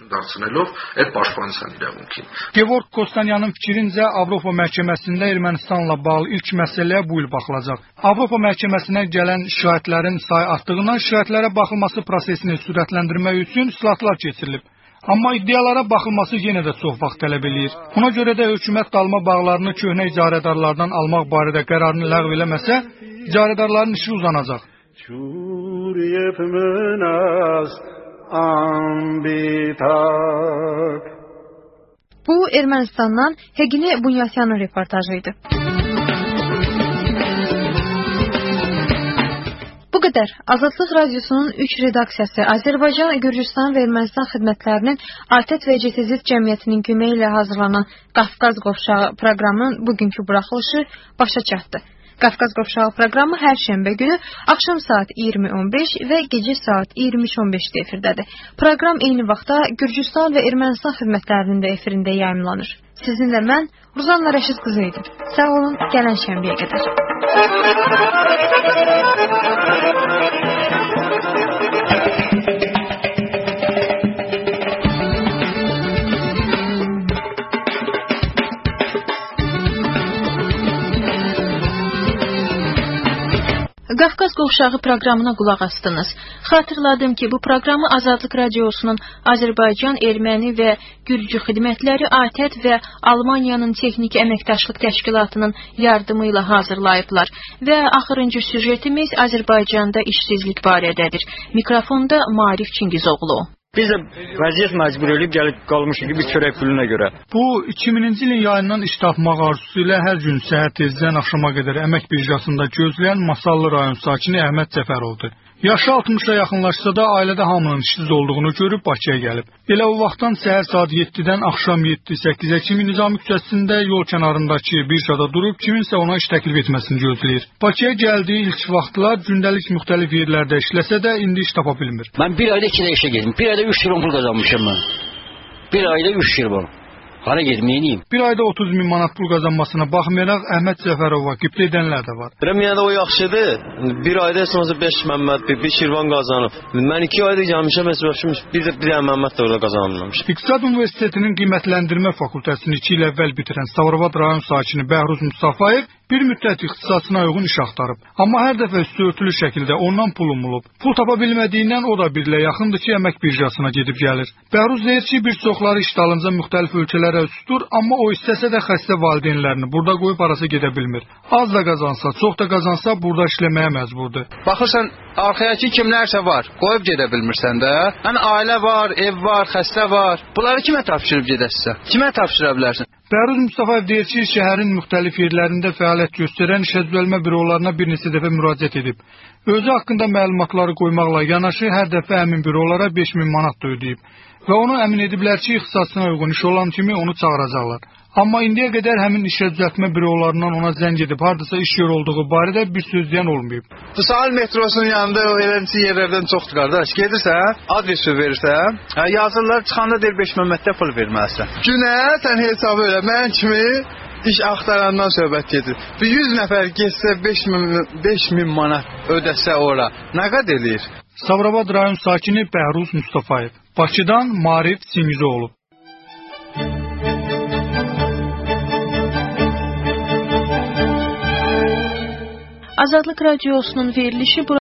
Gevorg Kostanyanın fikrincə Avropa məhkəməsində Ermənistanla bağlı ilk məsələyə bu il baxılacaq. Avropa məhkəməsinə gələn şikayətlərin sayı artdığından şikayətlərə baxılması prosesini sürətləndirmək üçün islahatlar keçirilib. Amma iddialara baxılması yenə də çox vaxt tələb eləyir. Ona görə də hökumət dalma bağlarını köhnə icarədarlardan almaq barədə qərarını ləğv eləməsə, icarədarların işi uzanacaq. Bu Ermənistandan Hegini Bunyasyanın reportajı idi. Bu qədər. Azadlıq Radiosunun 3 redaksiyası Azərbaycan, Gürcüstan və Ermənistan xidmətlərinin ATƏT və CTZ Cəmiyyətinin köməyi ilə hazırlanan Qafqaz Qovşağı proqramının bugünkü buraxılışı başa çatdı. Qafqaz Qovşağı proqramı hər şənbə günü axşam saat 20:15 və gecə saat 23:15-də efirdədir. Proqram eyni vaxtda Gürcüstan və Ermənistan xidmətlərinin də efirində yayımlanır. Sizinlə mən Ruzanna Rəşid qızı idim. Sağ olun, gələn şənbəyə qədər. Qafqaz Qovşağı proqramına qulaq astınız. Xatırladım ki, bu proqramı Azadlıq Radiosunun Azərbaycan, Erməni və Gürcü xidmətləri ATƏT və Almaniyanın Texniki Əməkdaşlıq Təşkilatının yardımı ilə hazırlayıblar. Və axırıncı süjetimiz Azərbaycanda işsizlik barədədir. Mikrofonda Marif Çingizoğlu. Biz də vəziyyət məcbur edib gəlib qalmışıq ki, bir çörək puluna görə. Bu 2000-ci ilin yayından iş tapmaq arzusu ilə hər gün səhər tezdən axşama qədər əmək birjasında gözləyən Masallı rayon sakini Əhməd Cəfərovdur. Yaşı 60-a yaxınlaşsa da ailədə hamının işsiz olduğunu görüb Bakıya gəlib. Elə o vaxtdan səhər saat 7-dən axşam 7-8-ə kimi Nizami küçəsində yol kənarındakı birjada durub kiminsə ona iş təklif etməsini gözləyir. Bakıya gəldiyi ilk vaxtlar gündəlik müxtəlif yerlərdə işləsə də indi iş tapa bilmir. Mən bir ayda 2 də işə gedim. Bir ayda 3 euro pul qazanmışam mən. Bir ayda 3 euro. Hara getməyiniyim? Bir ayda 30 min manat pul qazanmasına baxmayaraq Əhməd Cəfərova qibtə edənlər də var. Yəni də o yaxşıdır. Bir ayda sonrası 5 Məmməd, bir Şirvan qazanıb. Mən 2 ayda gəlmişəm, bir də Məmməd də orada qazanmamış. İqtisad Universitetinin qiymətləndirmə fakültəsini 2 il əvvəl bitirən Savravad rayon sakini Bəhruz Mustafayev Bir müddət ixtisasına uyğun iş axtarıb, amma hər dəfə üstü örtülü şəkildə ondan pul umulub. Pul tapa bilmədiyindən o da bir ilə yaxındır ki, əmək birjasına gedib gəlir. Bəhruz deyir ki, bir çoxları iş dalınca müxtəlif ölkələrə üz tutur, amma o istəsə də xəstə valideynlərini burada qoyub arası gedə bilmir. Az da qazansa, çox da qazansa burada işləməyə məcburdur. Baxırsan, arxaya ki kimlərsə var, qoyub gedə bilmirsən də. Yəni ailə var, ev var, xəstə var. Bunları kimə tapşırıb gedəsən? Kimə tapşıra bilərsən? Bəhruz Mustafayev deyir ki, şəhərin müxtəlif yerlərində fəaliyyət göstərən işə düzəlmə bürolarına bir neçə dəfə müraciət edib. Özü haqqında məlumatları qoymaqla yanaşı hər dəfə həmin bürolara 5000 manat da ödəyib və onu əmin ediblər ki, ixtisasına uyğun iş olan kimi onu çağıracaqlar. Amma indiyə qədər həmin işə düzəltmə bürolarından ona zəng edib hardasa iş yeri olduğu barədə bir söz deyən olmayıb. Bu sahil metrosunun yanında o eləncə yerlərdən çoxdur qardaş. Gedirsən, adresi verirsən, yazırlar, çıxanda deyir 5 manatda pul verməlisən. Günə sən hesabı elə, mən kimi iş axtarandan söhbət gedir. Bir 100 nəfər getsə 5000 manat ödəsə ora, nə qədər eləyir? Sabirabad rayon sakini Bəhruz Mustafayev. Bakıdan Marif Singizoğlu. Azadlıq Radiosunun verilişi